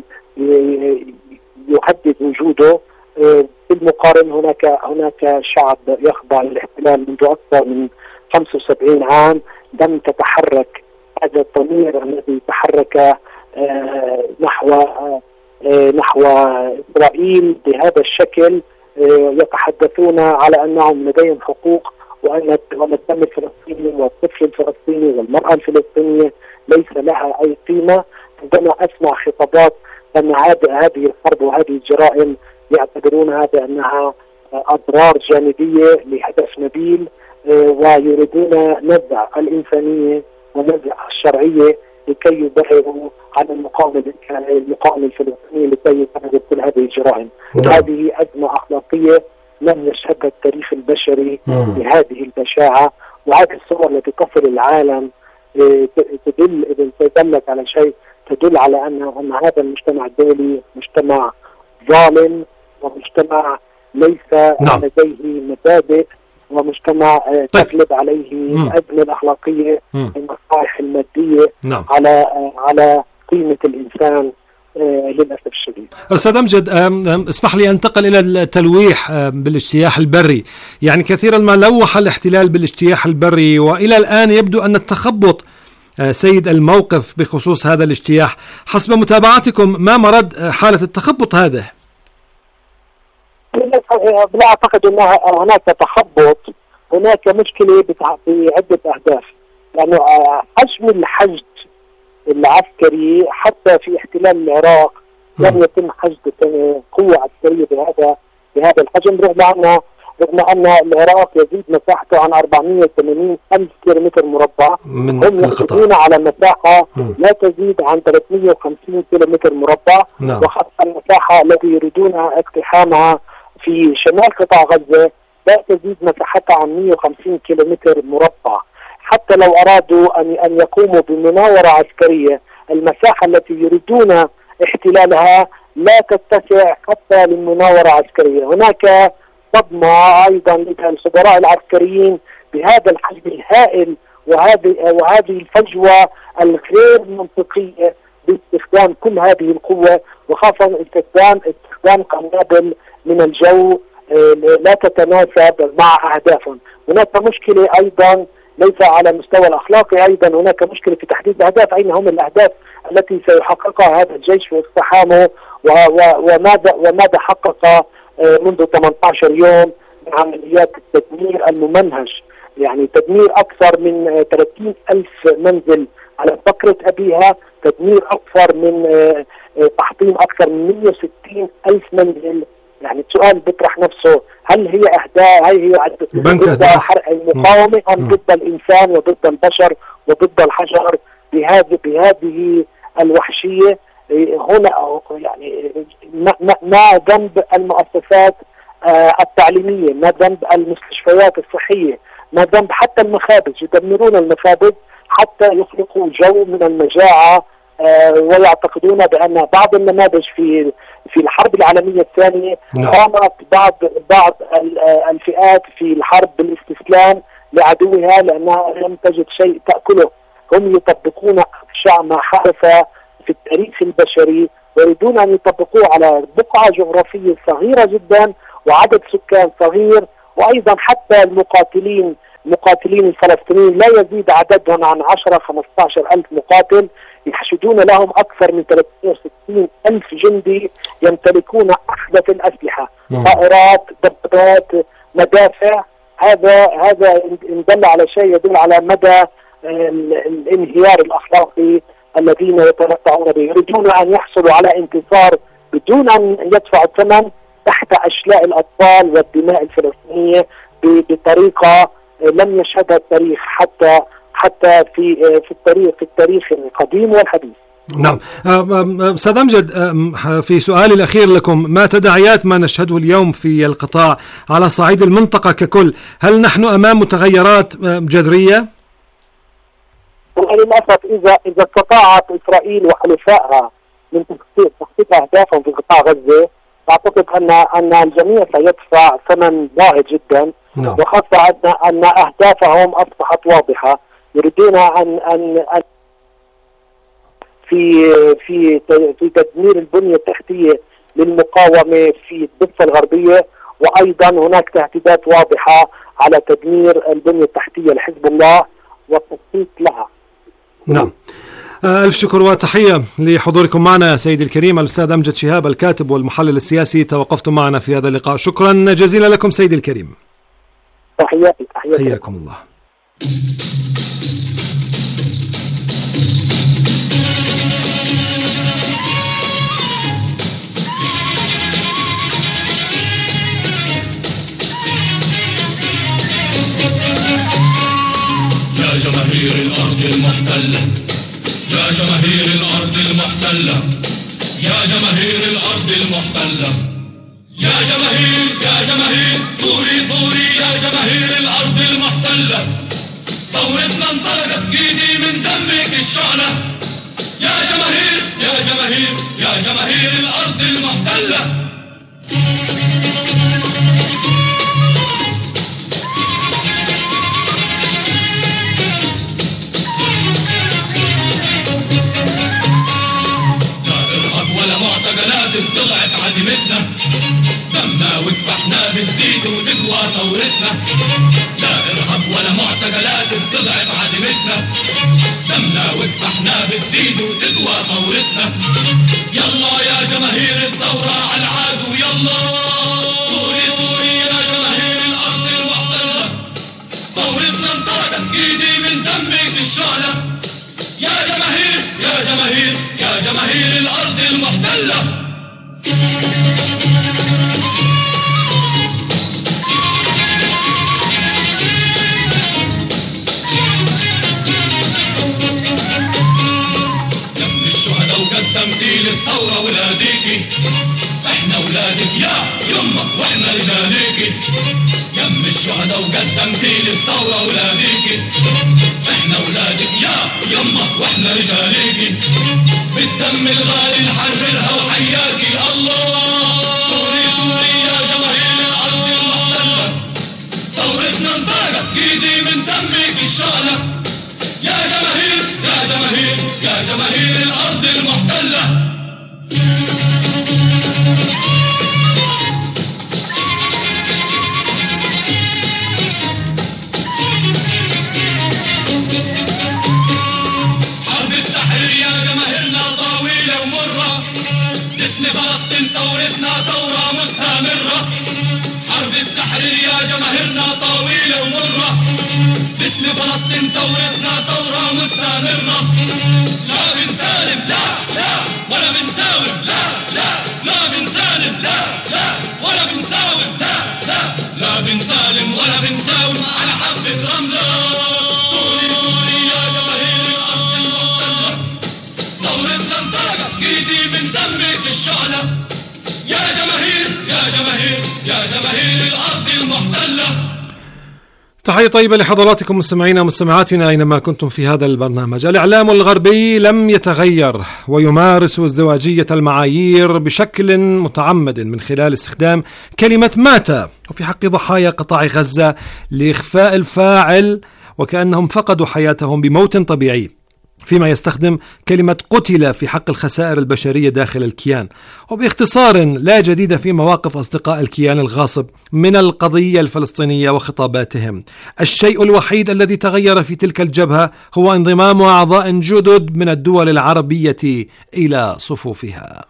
يهدد وجوده، بالمقارن هناك هناك شعب يخضع للاحتلال منذ أكثر من خمسة وسبعين عام لم تتحرك هذا الضمير الذي تحرك نحو نحو إسرائيل بهذا الشكل. يتحدثون على أنهم لديهم حقوق، وأن الدم الفلسطيني والطفل الفلسطيني والمرأة الفلسطينية ليس لها أي قيمة. عندما أسمع خطابات أن هذه الحرب وهذه الجرائم يعتبرونها بأنها أضرار جانبية لهدف نبيل، ويريدون نزع الإنسانية ونزع الشرعية لكي يبرروا عن المقاومة المقاومة الفلسطينية لكي يبرروا كل هذه الجرائم. هذه أزمة أخلاقية لم يشهدها التاريخ البشري بهذه البشاعة، وهذه الصور التي تصل العالم تدل إذا تدلت على شيء تدل على أن أن هذا المجتمع الدولي مجتمع ظالم ومجتمع ليس نعم. لديه مبادئ ومجتمع تغلب عليه الأدنى الأخلاقية المصالح المادية نعم. على على قيمة الإنسان للأسف الشديد. أستاذ أمجد، اسمح لي أنتقل إلى التلويح بالاجتياح البري. يعني كثيرا ما لوح الاحتلال بالاجتياح البري، وإلى الآن يبدو أن التخبط سيد الموقف بخصوص هذا الاجتياح. حسب متابعتكم ما مرد حالة التخبط هذا؟ لا أعتقد أن هناك تخبط، هناك مشكلة بعدة أهداف. لأنه حجم الحشد العسكري حتى في احتلال العراق لم يتم حشد قوة عسكرية بهذا بهذا الحجم، رغم أن رغم أن العراق يزيد مساحته عن أربعمائة وثمانين ألف كيلومتر مربع، هم يحددون على مساحة لا تزيد عن ثلاثمائة وخمسين كيلومتر مربع، وحتى المساحة التي يريدون اقتحامها في شمال قطاع غزة لا تزيد مساحتها عن مائة وخمسين كيلومتر مربع. حتى لو أرادوا أن أن يقوموا بمناورة عسكرية، المساحة التي يريدون احتلالها لا تتسع حتى للمناورة العسكرية. هناك صدمة أيضا لدى الخبراء العسكريين بهذا الحجم الهائل وهذه وهذه الفجوة الغير منطقية باستخدام كل هذه القوة، وخاصة استخدام استخدام قنابل من الجو لا تتناسب مع أهدافهم. هناك مشكلة أيضا ليس على المستوى الأخلاقي، أيضا هناك مشكلة في تحديد الأهداف. أين هم الأهداف التي سيحققها هذا الجيش في اقتحامه، وماذا وماذا حقق منذ ثمانية عشر يوم من عمليات التدمير الممنهج. يعني تدمير أكثر من ثلاثين ألف منزل على بكرة أبيها، تدمير أكثر من تحطيم أكثر من مائة وستين ألف منزل. يعني السؤال بيطرح نفسه، هل هي أهداف هل هي ضد حرق المقاومة أم ضد الإنسان وضد البشر وضد الحجر بهذه بهذه الوحشية؟ هنا يعني ما, ما ذنب المؤسسات التعليمية، ما ذنب المستشفيات الصحية، ما ذنب حتى المخابز. يدمرون المخابز حتى يخلقوا جو من المجاعة، ويعتقدون بأن بعض النماذج في في الحرب العالمية الثانية قامت بعض بعض الفئات في الحرب بالاستسلام لعدوها لأنها لم تجد شيء تأكله. هم يطبقون أبشع ما حدث في التاريخ البشري، ويريدون أن يطبقوه على بقعة جغرافية صغيرة جدا وعدد سكان صغير، وأيضا حتى المقاتلين مقاتلين الفلسطينيين لا يزيد عددهم عن عشرة خمسة عشر ألف مقاتل، يحشدون لهم أكثر من ثلاثمائة وستين ألف جندي يمتلكون أحدث الأسلحة، طائرات، دبابات، مدافع. هذا هذا إن دل على شيء يدل على مدى الانهيار الأخلاقي الذين يتمتعون به. يريدون أن يحصلوا على انتصار بدون أن يدفعوا الثمن تحت أشلاء الأطفال والدماء الفلسطينية بطريقة لم يشهدها التاريخ حتى حتى في في التاريخ في التاريخ القديم والحديث. نعم. أستاذ أمجد، في سؤالي الأخير لكم، ما تداعيات ما نشهده اليوم في القطاع على صعيد المنطقة ككل؟ هل نحن أمام متغيرات جذرية؟ للأسف إذا إذا استطاعت إسرائيل وحلفائها من تحقيق أهدافهم في قطاع غزة، أعتقد أن أن الجميع سيدفع ثمن باهظ جدا. نعم. وخاصة أن أن أهدافهم أصبحت واضحة. يريدون أن أن في في في تدمير البنية التحتية للمقاومة في الضفة الغربية، وأيضا هناك تهديدات واضحة على تدمير البنية التحتية لحزب الله والتصفيق لها. نعم. ألف شكر وتحية لحضوركم معنا سيدي الكريم الأستاذ أمجد شهاب الكاتب والمحلل السياسي، توقفتم معنا في هذا اللقاء. شكرا جزيلا لكم سيدي الكريم. تحياتي تحياتي. حياكم الله. يا جماهير الأرض المحتلة، يا جماهير الأرض المحتلة، يا جماهير الأرض المحتلة، يا جماهير يا جماهير ثوري ثوري يا جماهير الأرض المحتلة، ثورتنا انطلقت بإيدي من دمك الشعلة، يا جماهير يا جماهير يا جماهير الأرض المحتلة. عزيمتنا، لا إرهاب ولا معتقلات بتضعف عزيمتنا، دمنا وكفاحنا بتزيد وتقوى ثورتنا. يلا يا جماهير الثورة على العدو، يلا طوري طوري يا جماهير الأرض المحتلة، ثورتنا انطلقت إيدي من دمك الشعلة. يا جماهير يا جماهير يا جماهير الأرض المحتلة. دم الشهداء وقدمتي للثورة ولاديكي، احنا ولادك يا يمه واحنا رجاليكي. دم الشهداء وقدمتي للثورة ولاديكي، احنا ولادك يا يمه واحنا رجاليكي. بالدم الغالي نحررها وحياكي الله. طوري طوري يا جماهير الأرض المحتلة، ثورتنا انطلقت ايدي من دمك الشعلة. يا جماهير يا جماهير يا جماهير الأرض المحتلة. حرب التحرير يا جماهيرنا طويلة ومرة، باسم فلسطين ثورتنا ثورة مستمرة. حرب التحرير يا جماهيرنا طويلة ومرة، باسم فلسطين ثورتنا ثورة مستمرة. لا بنسالم لا لا ولا بنساوم، لا لا لا بنسالم لا لا ولا بنساوم، لا لا لا بنسالم ولا بنساوم على حبة رملة. طوري طوري يا جماهير الأرض المحتلة، ثورتنا انطلقت ايدي من دمك الشعلة. يا جماهير يا جماهير يا جماهير الأرض المحتلة. تحية طيبة لحضراتكم مستمعينا ومستمعاتنا أينما كنتم في هذا البرنامج. الإعلام الغربي لم يتغير ويمارس ازدواجية المعايير بشكل متعمد من خلال استخدام كلمة مات وفي حق ضحايا قطاع غزة لإخفاء الفاعل وكأنهم فقدوا حياتهم بموت طبيعي، فيما يستخدم كلمة قتل في حق الخسائر البشرية داخل الكيان. وباختصار لا جديد في مواقف أصدقاء الكيان الغاصب من القضية الفلسطينية وخطاباتهم. الشيء الوحيد الذي تغير في تلك الجبهة هو انضمام أعضاء جدد من الدول العربية إلى صفوفها.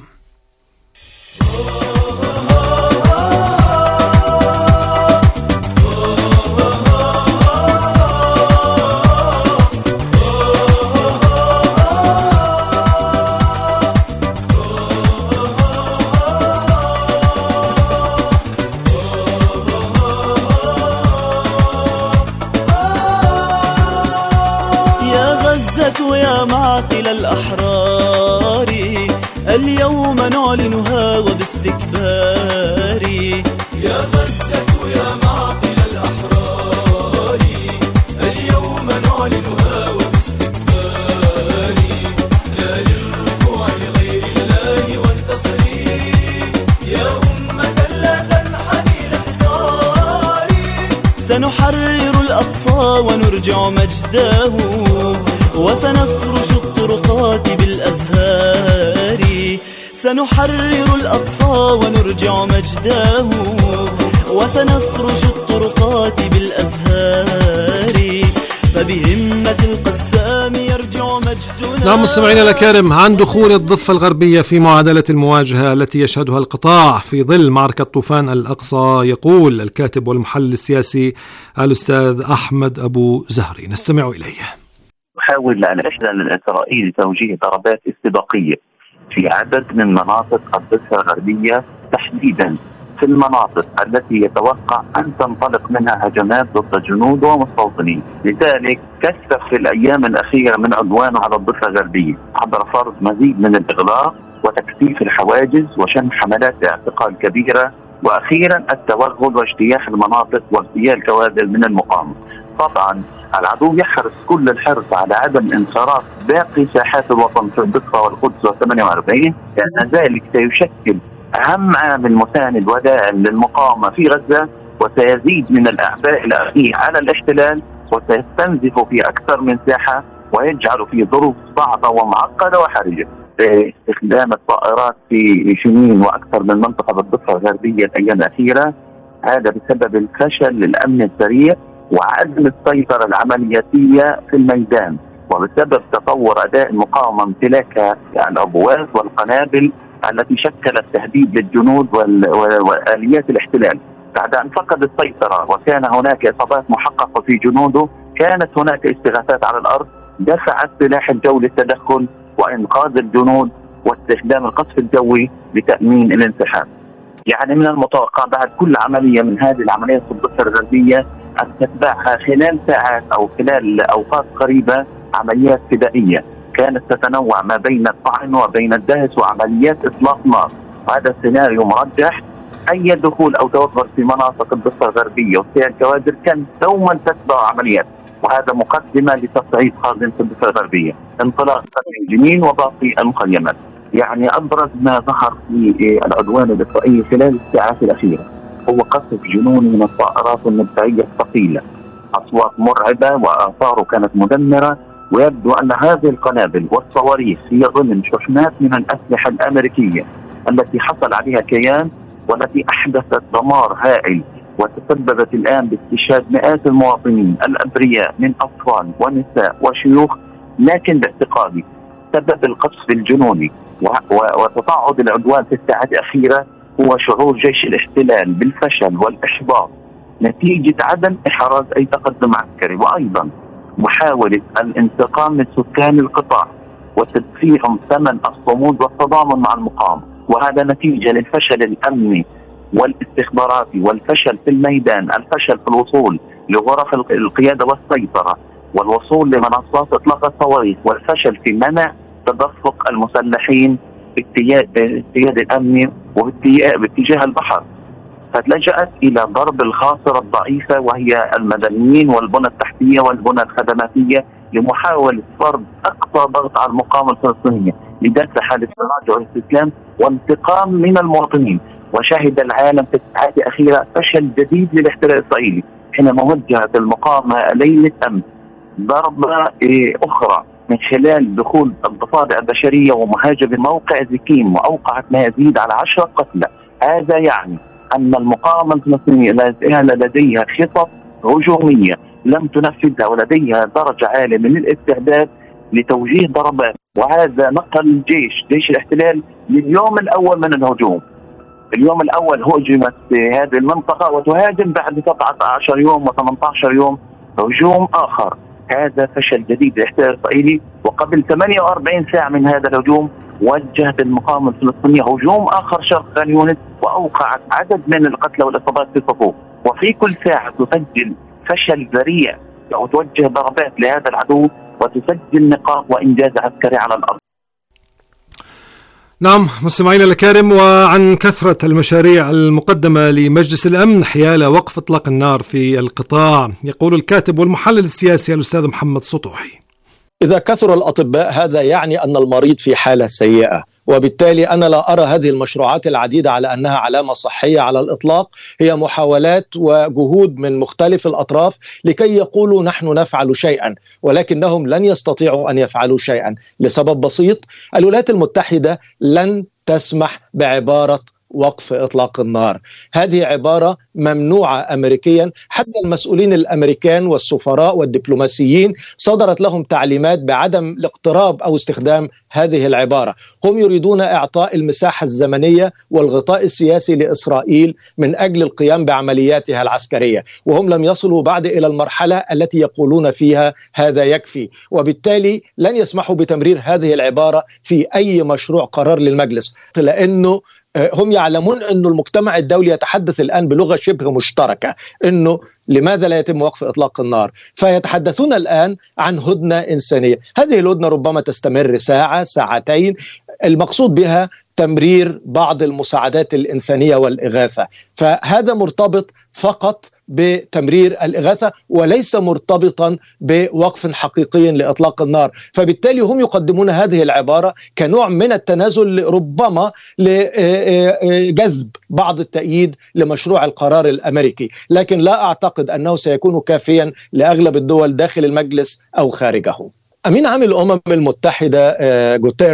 يا معقل الأحرار، اليوم نعلنها وباستكبار. يا غزة يا معقل الأحرار، اليوم نعلنها وباستكبار. لا للركوع لغير الله والتصريح، يا أمة لا تنحني للثار. سنحرر الأقصى ونرجع مجده، وسنفرش الطرقات بالأزهار. سنحرر الأقصى ونرجع مجده، وسنفرش الطرقات بالأزهار. فبهمة القسام يرجع مجدنا. نعم مستمعينا الكرام، عن دخول الضفة الغربية في معادلة المواجهة التي يشهدها القطاع في ظل معركة طوفان الأقصى، يقول الكاتب والمحلل السياسي الأستاذ أحمد أبو زهري، نستمع إليه. يحاول الاحتلال الإسرائيلي توجيه ضربات استباقية في عدد من مناطق الضفة الغربية، تحديدا في المناطق التي يتوقع أن تنطلق منها هجمات ضد جنود ومستوطنين. لذلك كثف في الأيام الأخيرة من عدوانه على الضفة الغربية عبر فرض مزيد من الإغلاق وتكثيف الحواجز وشن حملات اعتقال كبيرة، وأخيرا التوغل واجتياح المناطق واغتيال كوادر من المقاومة. طبعا العدو يحرص كل الحرص على عدم انصراف باقي ساحات الوطن في الضفة والقدس وثمانية وأربعين، لأن ذلك سيشكل أهم عامل مساند وداعم للمقاومة في غزة، وسيزيد من الأعباء الأخيرة على الاحتلال، وسيستنزف في أكثر من ساحة ويجعل في ظروف صعبة ومعقدة وحرجة. استخدام الطائرات في جنين وأكثر من منطقة بالضفة الغربية الأيام الأخيرة هذا بسبب الفشل الأمني السريع وعدم السيطرة العملياتية في الميدان، وبسبب تطور أداء المقاومة امتلاك العبوات والقنابل التي شكلت تهديد للجنود وآليات الاحتلال. بعد أن فقد السيطرة وكان هناك إصابات محققة في جنوده، كانت هناك استغاثات على الأرض دفعت سلاح الجو للتدخل وإنقاذ الجنود واستخدام القصف الجوي لتأمين الانسحاب. يعني من المتوقع بعد كل عملية من هذه العمليات في الضفة الغربية أن تتبعها خلال ساعات أو خلال أوقات قريبة عمليات فدائية كانت تتنوع ما بين الطعن وبين الدهس وعمليات إطلاق نار. وهذا السيناريو مرجح. أي دخول أو توغل في مناطق الضفة الغربية وفيها الكوادر كان دوما تتبع عمليات، وهذا مقدمة لتصعيد قادم في الضفة الغربية، انطلاق الجنين وباقي المخيمات. يعني أبرز ما ظهر في العدوان الإسرائيلي خلال الساعات الأخيرة هو قصف جنوني من الطائرات المدفعية الثقيلة، أصوات مرعبة وآثاره كانت مدمرة، ويبدو أن هذه القنابل والصواريخ هي ضمن شحنات من الأسلحة الأمريكية التي حصل عليها كيان والتي أحدثت دمار هائل وتسببت الآن باستشهاد مئات المواطنين الأبرياء من أطفال ونساء وشيوخ. لكن باعتقادي سبب القصف الجنوني وتصاعد العدوان في الساعات الأخيرة هو شعور جيش الاحتلال بالفشل والإحباط نتيجة عدم إحراز أي تقدم عسكري، وأيضا محاولة الانتقام من سكان القطاع وتدفيعهم ثمن الصمود والتضامن مع المقاومة، وهذا نتيجة للفشل الأمني والاستخباراتي والفشل في الميدان، الفشل في الوصول لغرف القيادة والسيطرة والوصول لمنصات إطلاق الصواريخ، والفشل في منع تدفق المسلحين بالاتجاه الأمني وباتجاه البحر، فلجأت إلى ضرب الخاصرة الضعيفة وهي المدنيين والبنى التحتية والبنى الخدماتية لمحاولة فرض أقصى ضغط على المقاومة الفلسطينية لدفع حالة تراجع والاستسلام وانتقام من المواطنين. وشهد العالم في الساعات الأخيرة فشل جديد للاحتلال الإسرائيلي حينما وجهت المقاومة ليلة أمس ضربة أخرى من خلال دخول الضفادع البشرية ومهاجمة موقع زكيم وأوقعت ما يزيد على عشرة قتلى. هذا يعني أن المقاومة الفلسطينية لديها خطط هجومية لم تنفذها ولديها درجة عالية من الاستعداد لتوجيه ضربات، وهذا نقل الجيش جيش الاحتلال لليوم الأول من الهجوم. اليوم الأول هجمت هذه المنطقة وتهاجم بعد سبعة عشر يوم وثمانية عشر يوم هجوم آخر. هذا فشل جديد للاحتلال الإسرائيلي. وقبل ثمانية وأربعين ساعة من هذا الهجوم وجهت المقاومة الفلسطينية هجوم آخر شرق خان يونس وأوقعت عدد من القتلى والإصابات في الصفوف، وفي كل ساعة تسجل فشل ذريع أو توجه ضربات لهذا العدو وتسجل نقاط وإنجاز عسكري على الأرض. نعم مستمعينا الكرام، وعن كثرة المشاريع المقدمة لمجلس الأمن حيال وقف إطلاق النار في القطاع يقول الكاتب والمحلل السياسي الأستاذ محمد سطوحي: إذا كثر الأطباء هذا يعني أن المريض في حالة سيئة، وبالتالي أنا لا أرى هذه المشروعات العديدة على أنها علامة صحية على الإطلاق. هي محاولات وجهود من مختلف الأطراف لكي يقولوا نحن نفعل شيئا، ولكنهم لن يستطيعوا أن يفعلوا شيئا لسبب بسيط: الولايات المتحدة لن تسمح بعبارة وقف إطلاق النار. هذه عبارة ممنوعة أمريكيا، حتى المسؤولين الأمريكان والسفراء والدبلوماسيين صدرت لهم تعليمات بعدم الاقتراب أو استخدام هذه العبارة. هم يريدون إعطاء المساحة الزمنية والغطاء السياسي لإسرائيل من أجل القيام بعملياتها العسكرية، وهم لم يصلوا بعد إلى المرحلة التي يقولون فيها هذا يكفي، وبالتالي لن يسمحوا بتمرير هذه العبارة في أي مشروع قرار للمجلس، لأنه هم يعلمون أن المجتمع الدولي يتحدث الآن بلغة شبه مشتركة، أنه لماذا لا يتم وقف إطلاق النار؟ فيتحدثون الآن عن هدنة إنسانية. هذه الهدنة ربما تستمر ساعة ساعتين، المقصود بها تمرير بعض المساعدات الإنسانية والإغاثة، فهذا مرتبط فقط بتمرير الإغاثة وليس مرتبطا بوقف حقيقي لإطلاق النار. فبالتالي هم يقدمون هذه العبارة كنوع من التنازل ربما لجذب بعض التأييد لمشروع القرار الأمريكي، لكن لا أعتقد أنه سيكون كافيا لأغلب الدول داخل المجلس أو خارجه. أمين عام الأمم المتحدة جوتيريش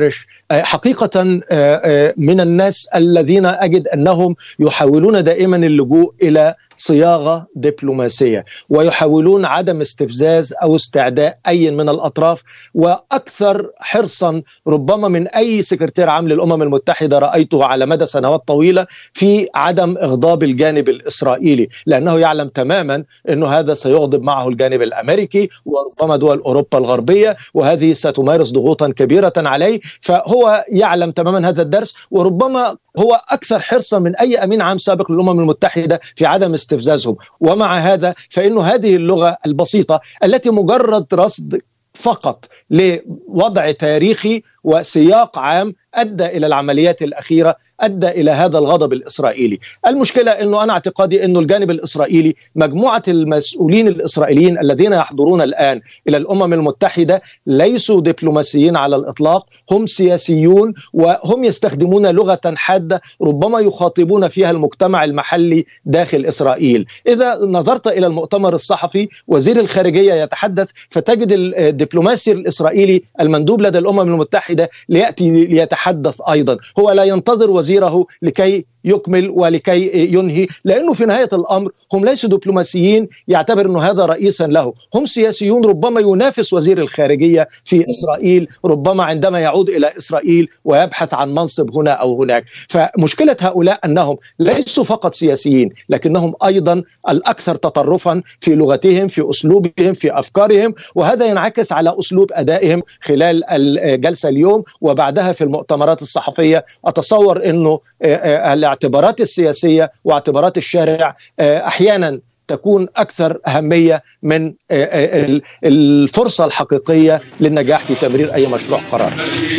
حقيقة من الناس الذين أجد أنهم يحاولون دائما اللجوء إلى صياغة دبلوماسية ويحاولون عدم استفزاز أو استعداء أي من الأطراف، وأكثر حرصا ربما من أي سكرتير عام للأمم المتحدة رأيته على مدى سنوات طويلة في عدم إغضاب الجانب الإسرائيلي، لأنه يعلم تماما أنه هذا سيغضب معه الجانب الأمريكي وربما دول أوروبا الغربية، وهذه ستمارس ضغوطا كبيرة عليه، فهو يعلم تماما هذا الدرس، وربما هو أكثر حرصا من أي أمين عام سابق للأمم المتحدة في عدم استفزازهم. ومع هذا فإن هذه اللغة البسيطة التي مجرد رصد فقط لوضع تاريخي وسياق عام أدى إلى العمليات الأخيرة، أدى إلى هذا الغضب الإسرائيلي. المشكلة أنه أنا اعتقادي أنه الجانب الإسرائيلي، مجموعة المسؤولين الإسرائيليين الذين يحضرون الآن إلى الأمم المتحدة ليسوا دبلوماسيين على الإطلاق، هم سياسيون وهم يستخدمون لغة حادة ربما يخاطبون فيها المجتمع المحلي داخل إسرائيل. إذا نظرت إلى المؤتمر الصحفي وزير الخارجية يتحدث، فتجد الدبلوماسي الإسرائيلي المندوب لدى الأمم المتحدة ليأتي ليتحدث أيضا، هو لا ينتظر وزيره لكي يكمل ولكي ينهي، لأنه في نهاية الأمر هم ليسوا دبلوماسيين يعتبر أنه هذا رئيسا له، هم سياسيون ربما ينافس وزير الخارجية في إسرائيل ربما عندما يعود إلى إسرائيل ويبحث عن منصب هنا أو هناك. فمشكلة هؤلاء أنهم ليسوا فقط سياسيين، لكنهم أيضا الأكثر تطرفا في لغتهم، في أسلوبهم، في أفكارهم، وهذا ينعكس على أسلوب أدائهم خلال الجلسة اليوم وبعدها في المؤتمرات الصحفية. أتصور أنه الاعتبارات السياسية واعتبارات الشارع أحيانا تكون أكثر أهمية من الفرصة الحقيقية للنجاح في تمرير أي مشروع قرار.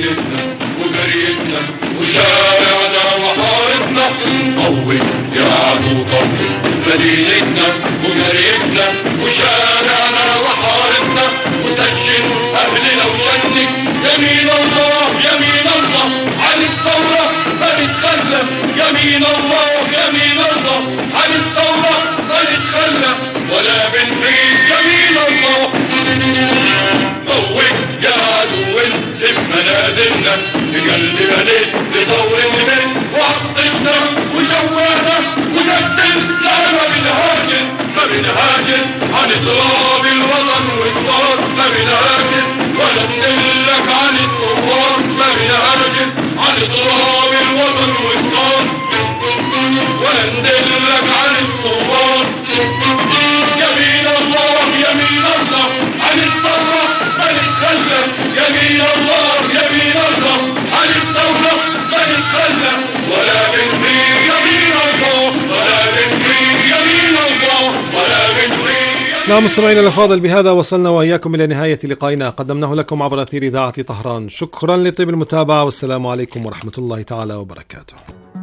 وشارعنا وحارتنا قوي يا عدو قوي، مدينتنا وقريتنا وشارعنا وحارتنا، وسجل أهلنا وشنك يمين الله يمين الله عن الثورة ما نتخلى، يمين الله يمين الله عن الثورة ما نتخلى ولا بنحيد يمين الله. قوي يا عدو سب منازلنا بقلب بنين لثورة من وعطشنا وجوانا ونبدل، لا ما بنهاجر ما بنهاجر عن تراب الوطن والطار، ما بنهاجر ولا ندلك عن الثوار، ما بنهاجر عن تراب الوطن والطار ولا ندلك عن الثوار. يمين الله يمين الله عن الثورة ما نتخلى، يمين الله يمين الله عن الثورة ما نتخلى ولا بنحي يمين الله ولا بنحي يمين الله ولا بنحي. نعم مستمعينا الأفاضل، بهذا وصلنا وإياكم إلى نهاية لقائنا قدمناه لكم عبر أثير إذاعة طهران. شكرا لطيب المتابعة والسلام عليكم ورحمة الله تعالى وبركاته.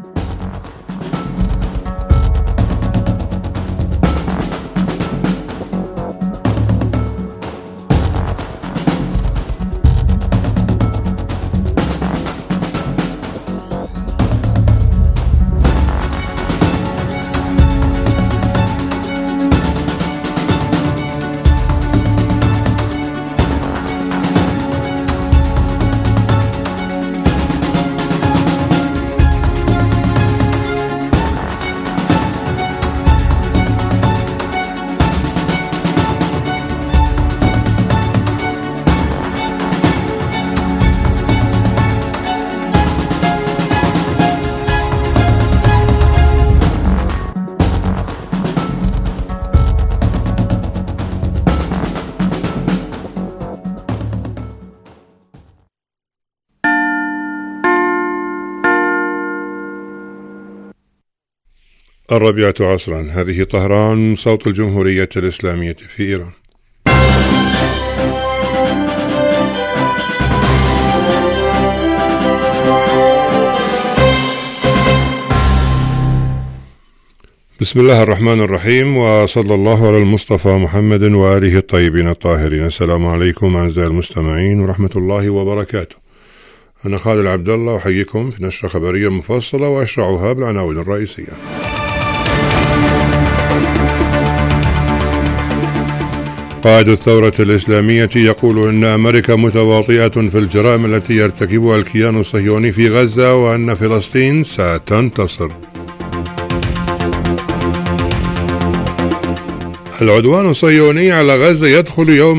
الرابعة عصرا، هذه طهران صوت الجمهورية الإسلامية في إيران. بسم الله الرحمن الرحيم، وصلى الله على المصطفى محمد وآله الطيبين الطاهرين. السلام عليكم أعزائي المستمعين ورحمة الله وبركاته. أنا خالد عبد الله أحييكم في نشرة خبرية مفصلة وأشرعها بالعناوين الرئيسية. قائد الثورة الإسلامية يقول إن أمريكا متواطئة في الجرائم التي يرتكبها الكيان الصهيوني في غزة وأن فلسطين ستنتصر. العدوان الصهيوني على غزة يدخل يوم